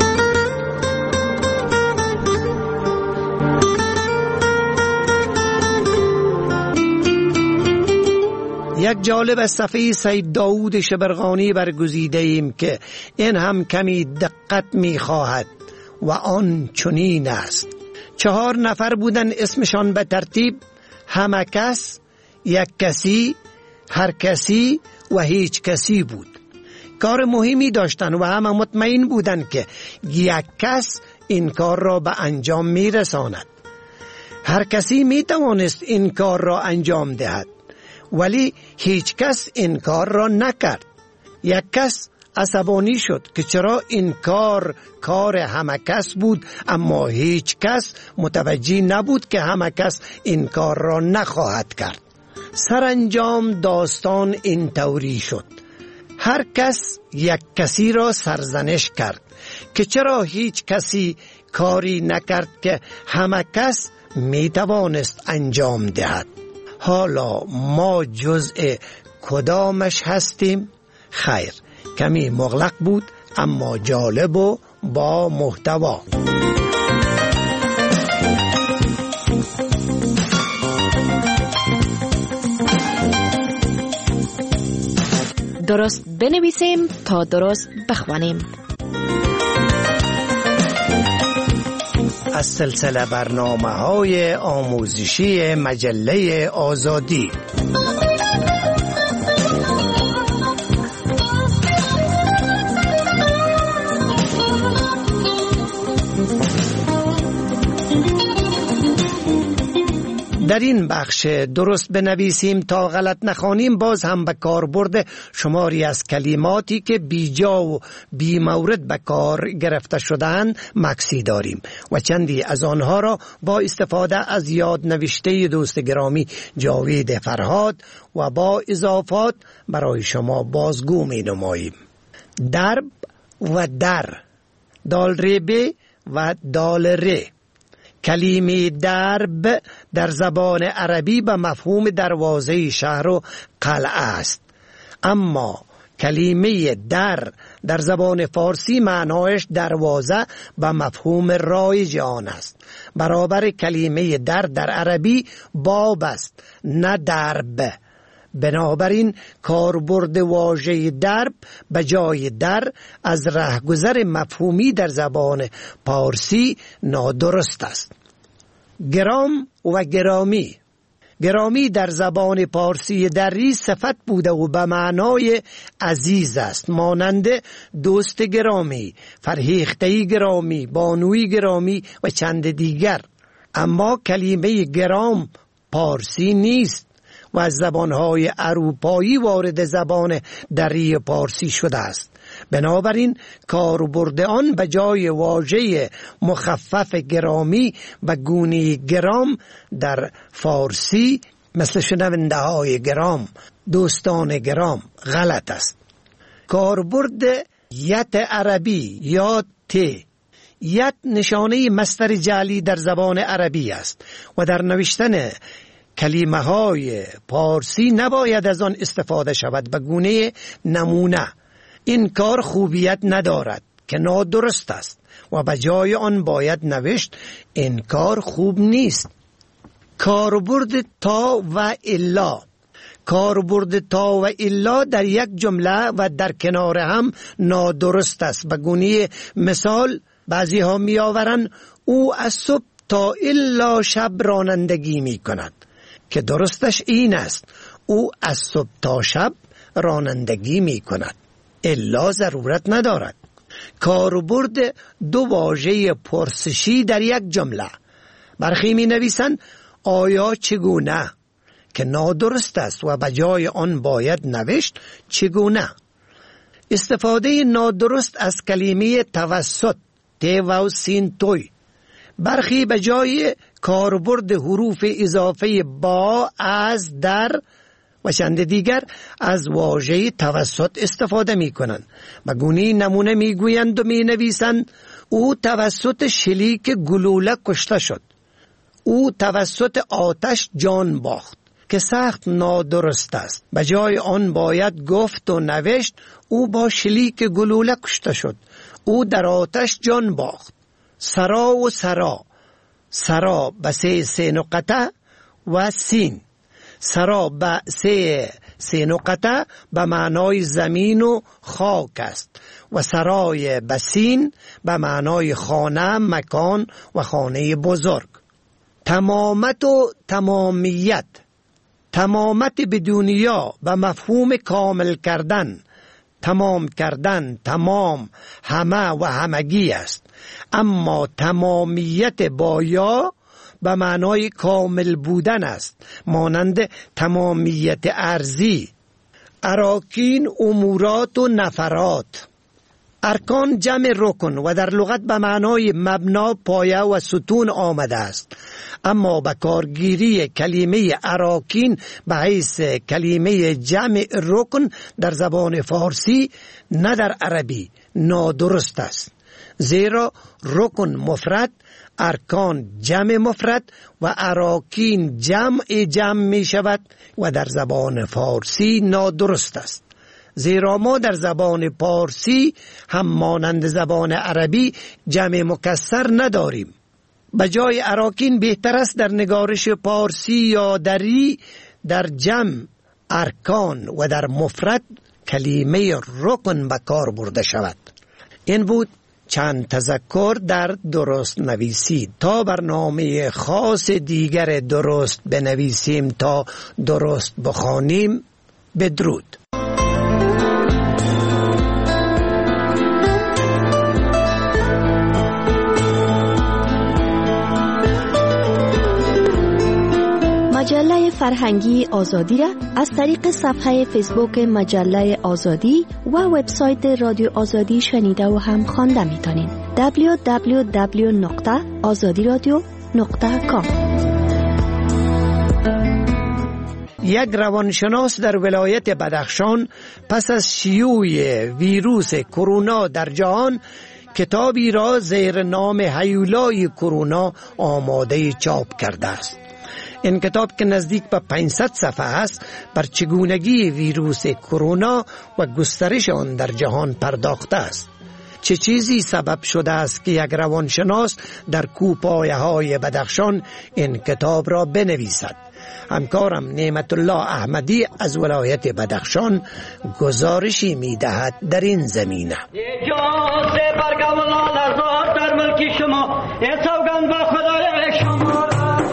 یک جالب از صفحه سید داود شبرغانی برگزیده ایم که این هم کمی دقت می خواهد و آن چنین است: 4 نفر بودن، اسمشان به ترتیب همه کس، یک کسی، هر کسی و هیچ کسی بود. کار مهمی داشتن و همه مطمئن بودن که یک کس این کار را به انجام می رساند. هر کسی می توانست این کار را انجام دهد، ولی هیچ کس این کار را نکرد. یک کس عصبانی شد که چرا این کار همه کس بود، اما هیچ کس متوجه نبود که همه کس این کار را نخواهد کرد. سرانجام داستان این طوری شد: هر کس یک کسی را سرزنش کرد که چرا هیچ کسی کاری نکرد که همه کس می توانست انجام دهد. حالا ما جزء کدامش هستیم؟ خیر، کمی مغلق بود اما جالب و با محتوا. درست بنویسیم تا درست بخوانیم. از سلسله برنامه‌های آموزشی مجله آزادی. در این بخش درست بنویسیم تا غلط نخوانیم باز هم به کاربرد شماری از کلماتی که بیجا و بی مورد به کار گرفته شدن مکسی داریم و چندی از آنها را با استفاده از یاد نوشته دوست گرامی جاوید فرهاد و با اضافات برای شما بازگو می نماییم. درب و در، دال ریبه و دال ره. کلمه درب در زبان عربی به مفهوم دروازه شهر و قلعه است، اما کلمه در زبان فارسی معنایش دروازه به مفهوم رایج آن است. برابر کلمه در عربی باب است، نه درب. بنابراین کاربرد واژه درب به جای در از رهگذر مفهومی در زبان پارسی نادرست است. گرام و گرامی. گرامی در زبان پارسی دری صفت بوده و به معنای عزیز است، مانند دوست گرامی، فرهیخته گرامی، بانوی گرامی و چند دیگر. اما کلمه گرام پارسی نیست و از زبانهای اروپایی وارد زبان دری پارسی شده است. بنابراین کاربرد آن به جای واژه مخفف گرامی و گونه گرام در فارسی مثل شنونده های گرام، دوستان گرام غلط است. کاربرد یت عربی یا ت. یت نشانه مصدر جعلی در زبان عربی است و در نوشتن کلمه های پارسی نباید از آن استفاده شود به گونه نمونه. این کار خوبیت ندارد که نادرست است و به جای آن باید نوشت این کار خوب نیست. کاربرد تا و الا. کاربرد تا و الا در یک جمله و در کنار هم نادرست است. به گونه مثال بعضی ها می آورند او از صبح تا الا شب رانندگی می کند، که درستش این است او از صبح تا شب رانندگی می کند. الا ضرورت ندارد. کاربرد دو واژه پرسشی در یک جمله. برخی می نویسند آیا چگونه، که نادرست است و بجای آن باید نوشت چگونه. استفاده نادرست از کلمه توسط ت و سین توی. برخی بجای کاربرد حروف اضافه با، از، در و چند دیگر از واژه توسط استفاده می کنند. بگونی نمونه می گویند و می نویسند او توسط شلیک گلوله کشته شد، او توسط آتش جان باخت، که سخت نادرست است. بجای آن باید گفت و نوشت او با شلیک گلوله کشته شد، او در آتش جان باخت. سرا و سرا، سرا به سه نقطه و سین. سرا به سه نقطه به معنای زمین و خاک است و سرای بسین به معنای خانه، مکان و خانه بزرگ. تمامت و تمامیت. تمامت بدونیا به مفهوم کامل کردن، تمام کردن، تمام، همه و همگی است. اما تمامیت با یا به معنای کامل بودن است، مانند تمامیت ارضی. اراکین، امورات و نفرات. ارکان جمع رکن و در لغت به معنای مبنا، پایه و ستون آمده است، اما به کارگیری کلمه اراکین به حیث کلمه جمع رکن در زبان فارسی نه در عربی نادرست است، زیرا رکن مفرد، ارکان جمع مفرد و اراکین جمع می شود و در زبان فارسی نادرست است، زیرا ما در زبان پارسی هم مانند زبان عربی جمع مکسر نداریم. بجای اراکین بهتر است در نگارش پارسی یا دری در جمع ارکان و در مفرد کلمه رکن به کار برده شود. این بود چند تذکر در درست نویسی. تا برنامه خاص دیگر درست بنویسیم تا درست بخوانیم، بدرود. مجله فرهنگی آزادی را از طریق صفحه فیسبوک مجله آزادی و وبسایت رادیو آزادی شنیده و هم خوانده می‌تونید. www.azadiradio.com. یک روانشناس در ولایت بدخشان پس از شیوع ویروس کرونا در جهان کتابی را زیر نام هیولای کرونا آماده چاپ کرده است. این کتاب که نزدیک به 500 صفحه است بر چگونگی ویروس کرونا و گسترش آن در جهان پرداخته است. چه چیزی سبب شده است که یک روانشناس در کوهپایه‌های بدخشان این کتاب را بنویسد؟ همکارم نعمت الله احمدی از ولایت بدخشان گزارشی می‌دهد در این زمینه. اجازه برگولا لرزار در ملک شما، سوگند با خدای شما.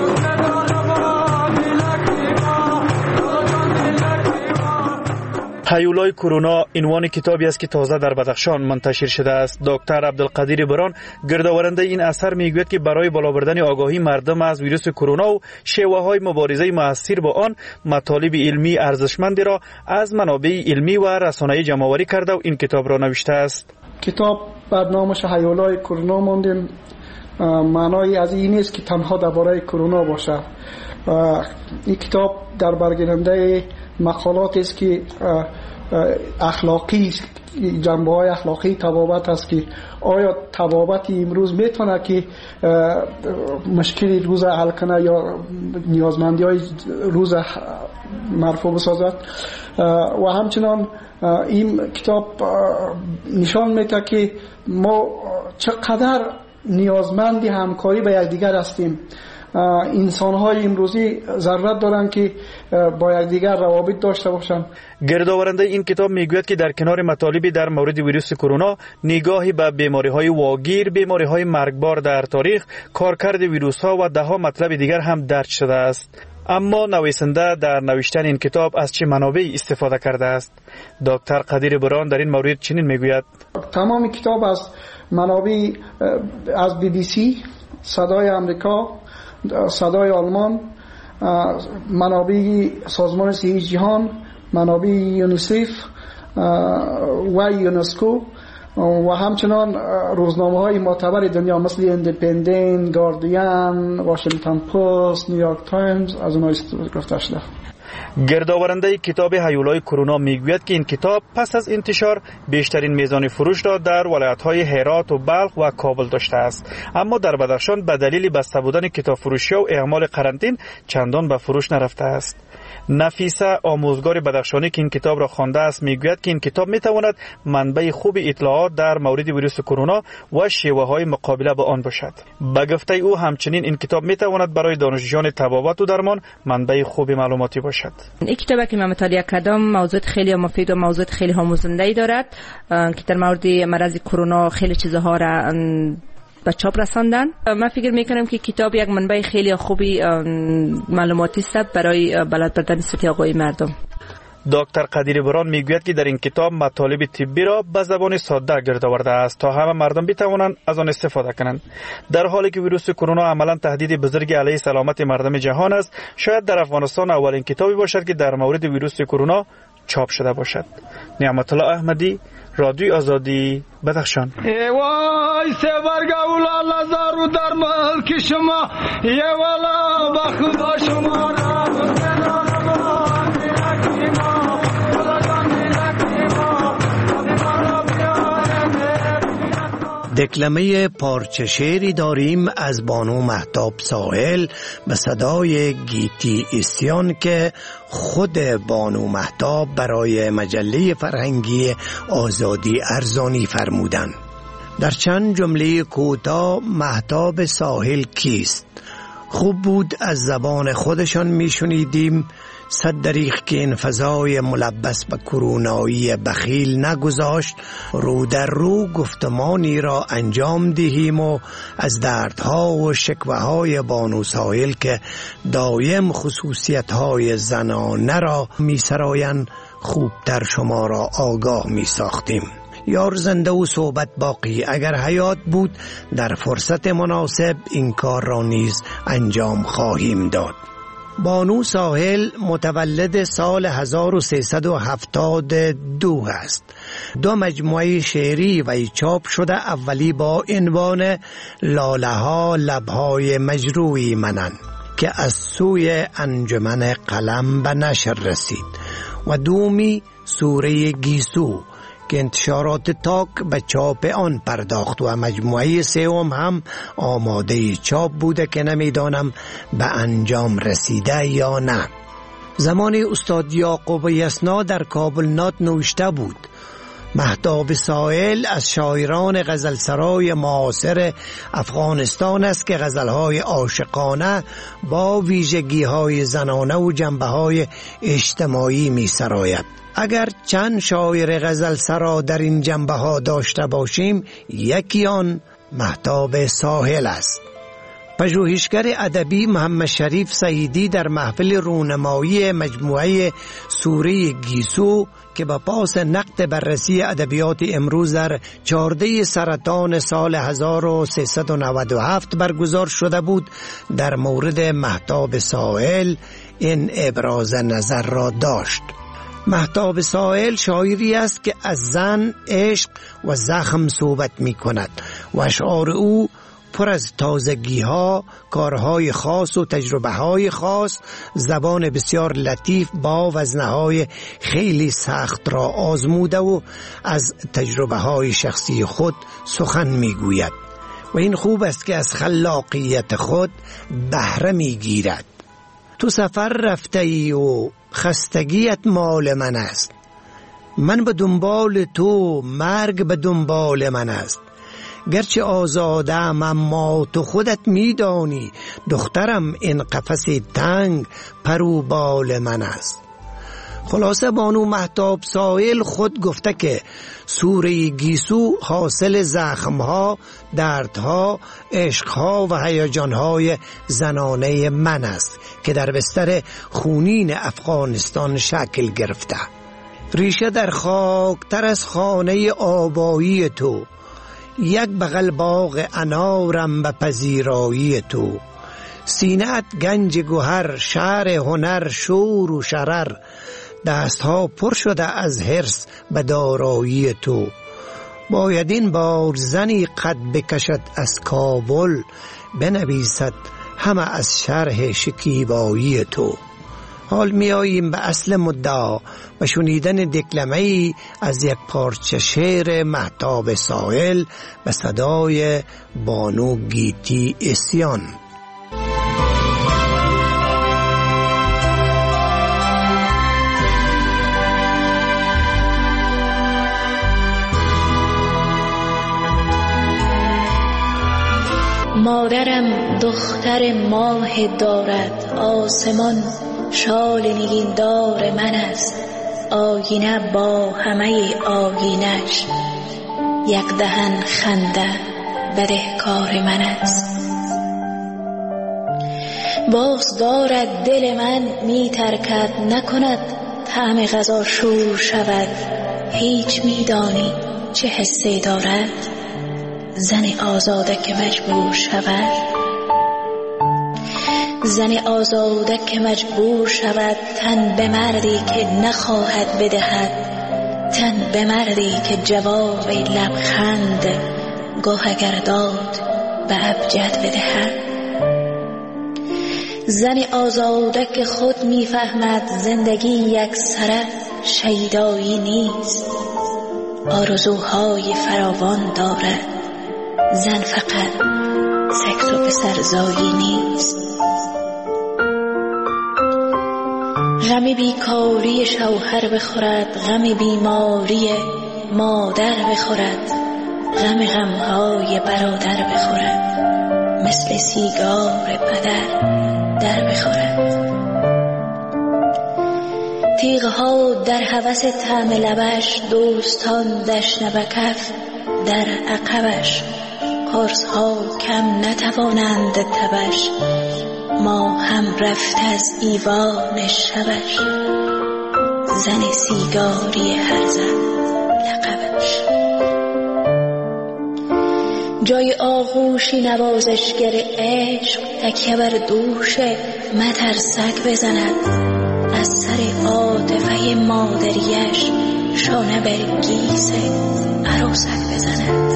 هیولای کرونا عنوان کتابی است که تازه در بدخشان منتشر شده است. دکتر عبدالقادر بران گردآورنده این اثر میگوید که برای بالا بردن آگاهی مردم از ویروس کرونا و شیوه‌های مبارزه مؤثر با آن، مطالب علمی ارزشمندی را از منابع علمی و رسانه‌ای جمع‌آوری کرده و این کتاب را نوشته است. کتاب برنامه‌اش هیولای کرونا ماندیم. معنای از این نیست که تنها درباره کرونا باشه. این کتاب در برگیرنده مقالات است که اخلاقی، جنبه‌های اخلاقی تبابت است که آیا تبابت امروز میتونه که مشکلی روز حل کنه یا نیازمندی‌های روز مرفوع بسازد. و همچنان این کتاب نشان میده که ما چقدر نیازمند همکاری با یکدیگر هستیم. انسان‌های امروزی ضرورت دارند که با یکدیگر روابط داشته باشند. گردآورنده این کتاب میگوید که در کنار مطالبی در مورد ویروس کرونا، نگاهی به بیماری‌های واگیر، بیماری‌های مرگبار در تاریخ، کارکرد ویروس‌ها و ده‌ها مطلب دیگر هم درج شده است. اما نویسنده در نوشتن این کتاب از چه منابعی استفاده کرده است؟ دکتر قدیر بران در این مورد چنین میگوید: تمام کتاب از منابع از BBC، صدای آمریکا، صدای آلمان، منابع سازمان صحی جهان، منابع یونیسف و یونسکو و همچنان روزنامه های معتبر دنیا مثل ایندیپندنت، گاردین، واشنگتن پست، نیویورک تایمز از اونها گرفته شده. گردآورنده کتاب هیولای کرونا میگوید که این کتاب پس از انتشار بیشترین میزان فروش را در ولایت‌های هرات و بلخ و کابل داشته است، اما در بدخشان به دلیل بسته بودن کتاب فروشی و اعمال قرنطین چندان به فروش نرفته است. نفیسه، آموزگار بدخشانی که این کتاب را خوانده است، میگوید که این کتاب میتواند منبع خوب اطلاعات در مورد ویروس کرونا و شیوه‌های مقابله با آن باشد. به گفته او همچنین این کتاب میتواند برای دانشجویان طبابت و درمان منبع خوب معلوماتی باشد. این کتابی که من مطالعه کردم موضوع خیلی مفید و موضوع خیلی آموزنده دارد که در مورد مرض کرونا خیلی چیزها را به چاپ رساندن. من فکر میکنم که کتاب یک منبع خیلی خوبی معلوماتی است برای بلد بردن صحت آگاهی مردم. دکتر قدیر بران میگوید که در این کتاب مطالب طبی را به زبان ساده گردآورده است تا همه مردم بتوانند از آن استفاده کنند. در حالی که ویروس کرونا عملا تهدید بزرگی علیه سلامت مردم جهان است، شاید در افغانستان اولین کتابی باشد که در مورد ویروس کرونا چاپ شده باشد. نعمت الله احمدی، رادیوی آزادی، بدخشان. ای وای سبرگاولا لزارو در ملک شما، ای والا با خدا شما را دکلمه پارچه شعری داریم از بانو مهتاب ساحل به صدای گیتی اسیان که خود بانو مهتاب برای مجله فرهنگی آزادی ارزانی فرمودند. در چند جمله کوتاه مهتاب ساحل کیست؟ خوب بود از زبان خودشان میشنیدیم. صد دریغ که این فضای ملبس به کرونایی بخیل نگذاشت، رو در رو گفتمانی را انجام دهیم و از دردها و شکوههای بانو ساحل که دایم خصوصیتهای زنانه را می سرایند خوبتر شما را آگاه می ساختیم. یار زنده و صحبت باقی، اگر حیات بود در فرصت مناسب این کار را نیز انجام خواهیم داد. بانو ساحل متولد سال 1372 است. 2 مجموعه شعری وی چاپ شده، اولی با عنوان لاله ها لبهای مجروحی منن که از سوی انجمن قلم به نشر رسید و دومی سوره گیسو که انتشارات تاک به چاپ آن پرداخت و مجموعه سوم هم آماده چاپ بوده که نمیدانم به انجام رسیده یا نه. زمان استاد یعقوب یسنا در کابل نات نوشته بود: مهتاب ساحل از شاعران غزلسرای معاصر افغانستان است که غزلهای عاشقانه با ویژگی‌های زنانه و جنبه‌های اجتماعی می‌سراید. اگر چند شاعر غزلسرا در این جنبه‌ها داشته باشیم، یکی آن مهتاب ساحل است. پژوهشگر ادبی محمد شریف سعیدی در محفل رونمایی مجموعه سوره گیسو که با پاس نقد بررسی ادبیات امروز در 14 سرطان سال 1397 برگزار شده بود، در مورد مهتاب ساحل این ابراز نظر را داشت: مهتاب ساحل شاعری است که از زن، عشق و زخم صحبت می کند و اشعار او پر از تازگی ها، کارهای خاص و تجربه های خاص، زبان بسیار لطیف با وزنه های خیلی سخت را آزموده و از تجربه های شخصی خود سخن می گوید و این خوب است که از خلاقیت خود بهره می گیرد. تو سفر رفته ای و خستگیت مال من است، من به دنبال تو، مرگ به دنبال من است. گرچه آزادم اما تو خودت میدانی، دخترم این قفس تنگ پرو بال من است. خلاصه بانو مهتاب سائل خود گفته که سوره گیسو حاصل زخمها، دردها، عشقها و هیجانهای زنانه من است که در بستر خونین افغانستان شکل گرفته. ریشه در خاکتر از خانه آبایی تو، یک بغل باغ انارم به پذیرایی تو. سینه‌ات گنج گوهر، شهر هنر، شور و شرر، دستها پر شده از حرص به دارایی تو. باید این بار زنی قد بکشد از کابل، بنویسد همه از شرح شکیبایی تو. حال می آییم به اصل مدعا و شنیدن دکلمه‌ای از یک پارچه شعر مهتاب سائل به صدای بانو گیتی اسیان. مادرم دختر ماه دارد، آسمان شال نگین دار من است. آینه با همه آینش، یک دهن خنده بدهکار من است. باز دارد دل من می ترکد، نکند طعم غذا شور شود. هیچ می دانی چه حسی دارد زن آزاده که مجبور شود. زن آزاده که مجبور شود تن به مردی که نخواهد بدهد. تن به مردی که جواب لبخند گاه اگر داد به ابجد بدهد. زن آزاده که خود میفهمد زندگی یک سره شیدایی نیست. آرزوهای فراوان دارد، زن فقط سکس و پسرزایی نیست. غم بیکاری شوهر بخورد، غم بیماری مادر بخورد، غم غمهای برادر بخورد، مثل سیگار پدر در بخورد. تیغها در هوس طعم لبش، دوستان دشنه به کف در عقبش. قرصها کم نتوانند تبش، ما هم رفت از ایوان شبش. زن سیگاری هر زن لقبش. جای آغوشی نوازشگر عشق، تکیه بر دوش مترسک بزند. از سر عاطفه مادریش شانه بر گیس عروسک بزند.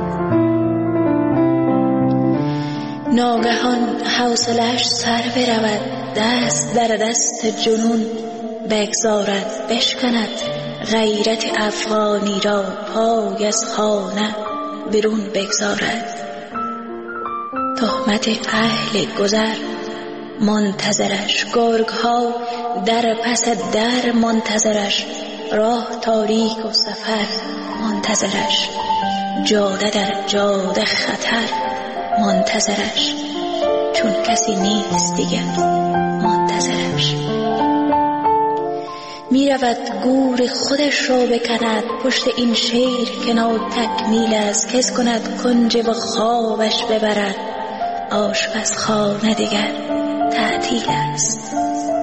ناگهان حوصله‌اش سر برود، دست در دست جنون بگذارد، بشکند غیرت افغانی را، پای از خانه برون بگذارد. تهمت اهل گذر منتظرش، گرگ‌ها در پس در منتظرش، راه تاریک و سفر منتظرش، جاده در جاده خطر منتظرش، چون کسی نیست دیگر منتظرش. می رود گور خودش را بکند پشت این شیر که ناتکمیل است. کس کند کنج و خوابش ببرد، آشپزخانه دیگر تعطیل است.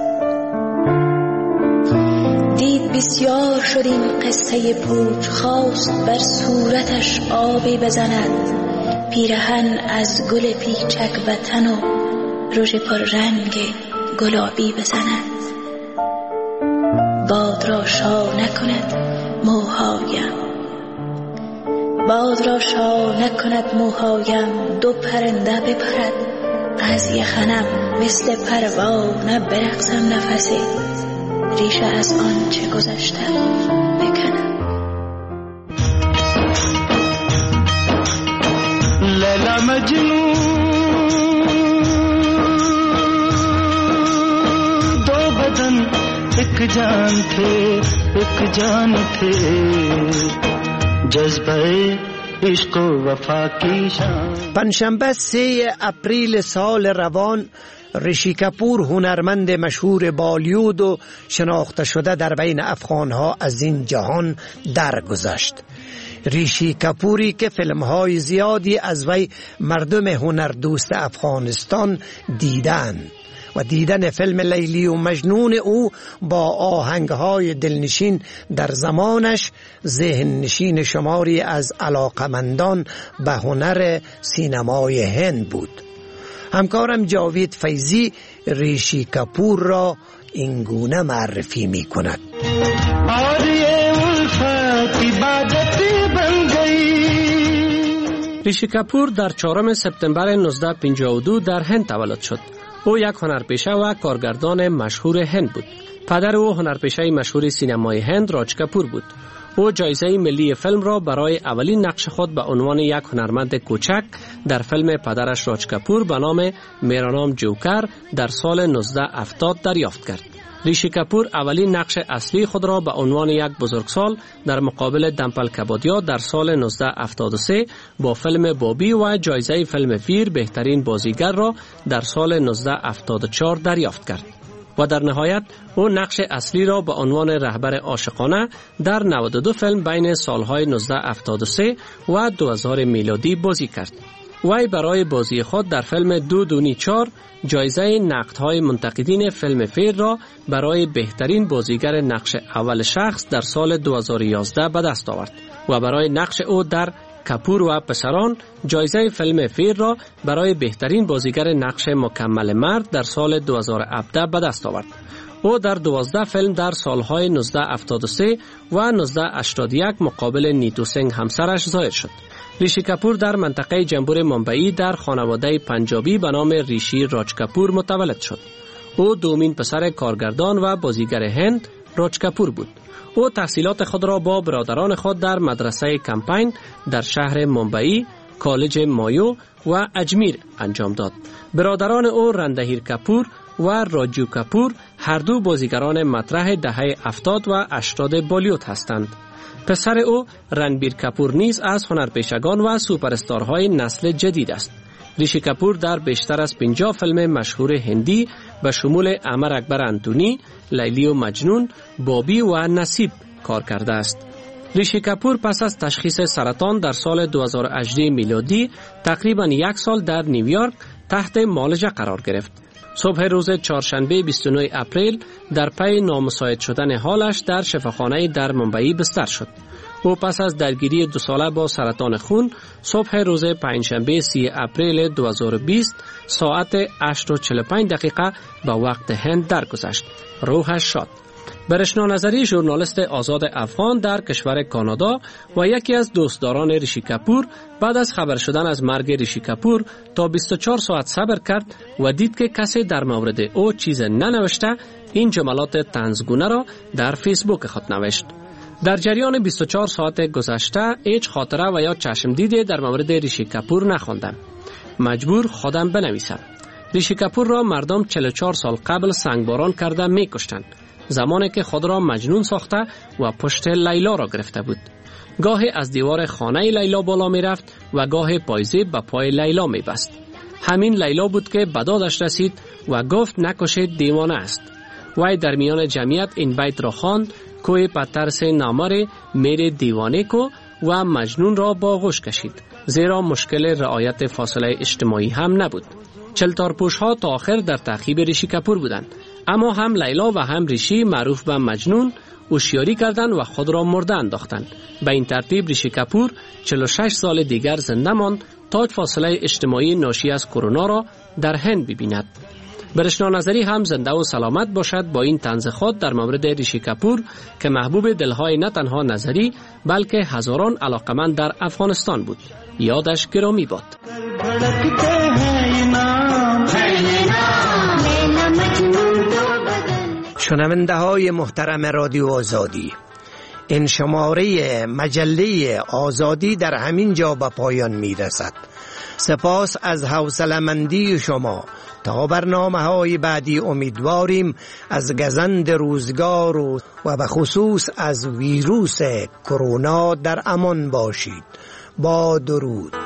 دید بسیار شد این قصه پوچ، خواست بر صورتش آبی بزند. پیرهن از گل پیچک و تن و رژ پر رنگ گلابی بزند. باد را شانه کند موهایم، باد را شانه کند موهایم. دو پرنده بپرد از یخنم، مثل پروانه برقصم نفسی. ریشه از آن چه گذشتم بکنم. لیلا مجنون دو بدن ایک جان تھے، ایک جان تھے، جذبه عشق و وفا کی شان. پنجشنبه 3 اپریل سال روان ریشی کپور هنرمند مشهور بالیوود و شناخته شده در بین افغانها از این جهان درگذشت. ریشی کپوری که فیلم‌های زیادی از وی مردم هنردوست افغانستان دیدند و دیدن فیلم لیلی و مجنون او با آهنگ‌های دلنشین در زمانش ذهن نشین شماری از علاقمندان به هنر سینمای هند بود. همکارم جاوید فیضی ریشی کپور را اینگونه معرفی می کند. ریشی کپور در 4 سپتامبر 1952 در هند تولد شد. او یک هنرپیشه و کارگردان مشهور هند بود. پدر او هنرپیشه مشهور سینمای هند راج کپور بود. او جایزه ملی فیلم را برای اولین نقش خود به عنوان یک هنرمند کوچک در فیلم پدرش راج کپور به نام میرا نام جوکر در سال 1970 دریافت کرد. ریشی کپور اولین نقش اصلی خود را به عنوان یک بزرگسال در مقابل دمپل کبادیا در سال 1973 با فیلم بابی و جایزه فیلم فیر بهترین بازیگر را در سال 1974 دریافت کرد و در نهایت او نقش اصلی را به عنوان رهبر عاشقانه در 92 فیلم بین سالهای 1973 و 2000 میلادی بازی کرد. وی برای بازی خود در فیلم دونی 4 جایزه نقدهای منتقدین فیلم فیر را برای بهترین بازیگر نقش اول شخص در سال 2011 به دست آورد و برای نقش او در کپور و پسران جایزه فیلم فیر را برای بهترین بازیگر نقش مکمل مرد در سال 2017 به دست آورد. او در 12 فیلم در سالهای 1973 و 1981 مقابل نیتو سنگ همسرش ظاهر شد. ریشی کپور در منطقه جنبور ممبئی در خانواده پنجابی به نام ریشی راج کپور متولد شد. او دومین پسر کارگردان و بازیگر هند راج کپور بود. او تحصیلات خود را با برادران خود در مدرسه کمپاین در شهر ممبئی، کالج مایو و اجمیر انجام داد. برادران او رندهیر کپور و راجیو کپور هر دو بازیگران مطرح دهه 70 و 80 بالیوود هستند. پسر او رنبیر کپور نیز از هنرپیشگان و سوپرستارهای نسل جدید است. ریشی کپور در بیشتر از 50 فیلم مشهور هندی به شمول عمر اکبر انتونی، لیلی و مجنون، بابی و نصیب کار کرده است. ریشی کپور پس از تشخیص سرطان در سال 2018 میلادی تقریباً 1 سال در نیویورک تحت معالجه قرار گرفت. صبح روز چهارشنبه 29 اپریل در پی نامساعد شدن حالش در شفاخانه در ممبئی بستر شد. او پس از درگیری 2 ساله با سرطان خون صبح روز پنجشنبه 30 اپریل 2020 ساعت 8:45 به وقت هند درگذشت. روحش شاد. برشنا نظری ژورنالیست آزاد افغان در کشور کانادا و یکی از دوستداران ریشی کپور بعد از خبر شدن از مرگ ریشی کپور تا 24 ساعت صبر کرد و دید که کسی در مورد او چیز ننوشته این جملات طنزگونه را در فیسبوک خود نوشت: در جریان 24 ساعت گذشته هیچ خاطره و یا چشم دیده در مورد ریشی کپور نخواندم. مجبور خودم بنویسم. ریشی کپور را مردم 44 سال قبل سنگباران کرده می‌کشتند، زمانی که خود را مجنون ساخته و پشت لیلا را گرفته بود. گاهی از دیوار خانه لیلا بالا می رفت و گاهی پایزیب به پای لیلا می بست. همین لیلا بود که به دادش رسید و گفت نکشید، دیوانه است. وی در میان جمعیت این بیت را خواند: کوی پتر سے نامره میره دیوانه کو، و مجنون را با آغوش کشید، زیرا مشکل رعایت فاصله اجتماعی هم نبود. چلتارپوش ها تا آخر در تعقیب ریشی کپور بودند، اما هم لیلا و هم ریشی معروف به مجنون هوشیاری کردند و خود را مرده انداختند. به این ترتیب ریشی کپور 46 سال دیگر زنده ماند تا فاصله اجتماعی ناشی از کرونا را در هند ببیند. برشنا نظری هم زنده و سلامت باشد با این طنز خود در مورد ریشی کپور که محبوب دلهای نه تنها نظری بلکه هزاران علاقمند در افغانستان بود. یادش گرامی باد. شنونده های محترم رادیو آزادی، این شماره مجله آزادی در همین جا به پایان می رسد. سپاس از حوصله‌مندی شما. تا برنامه‌های بعدی امیدواریم از گزند روزگار و به خصوص از ویروس کرونا در امان باشید. با درود.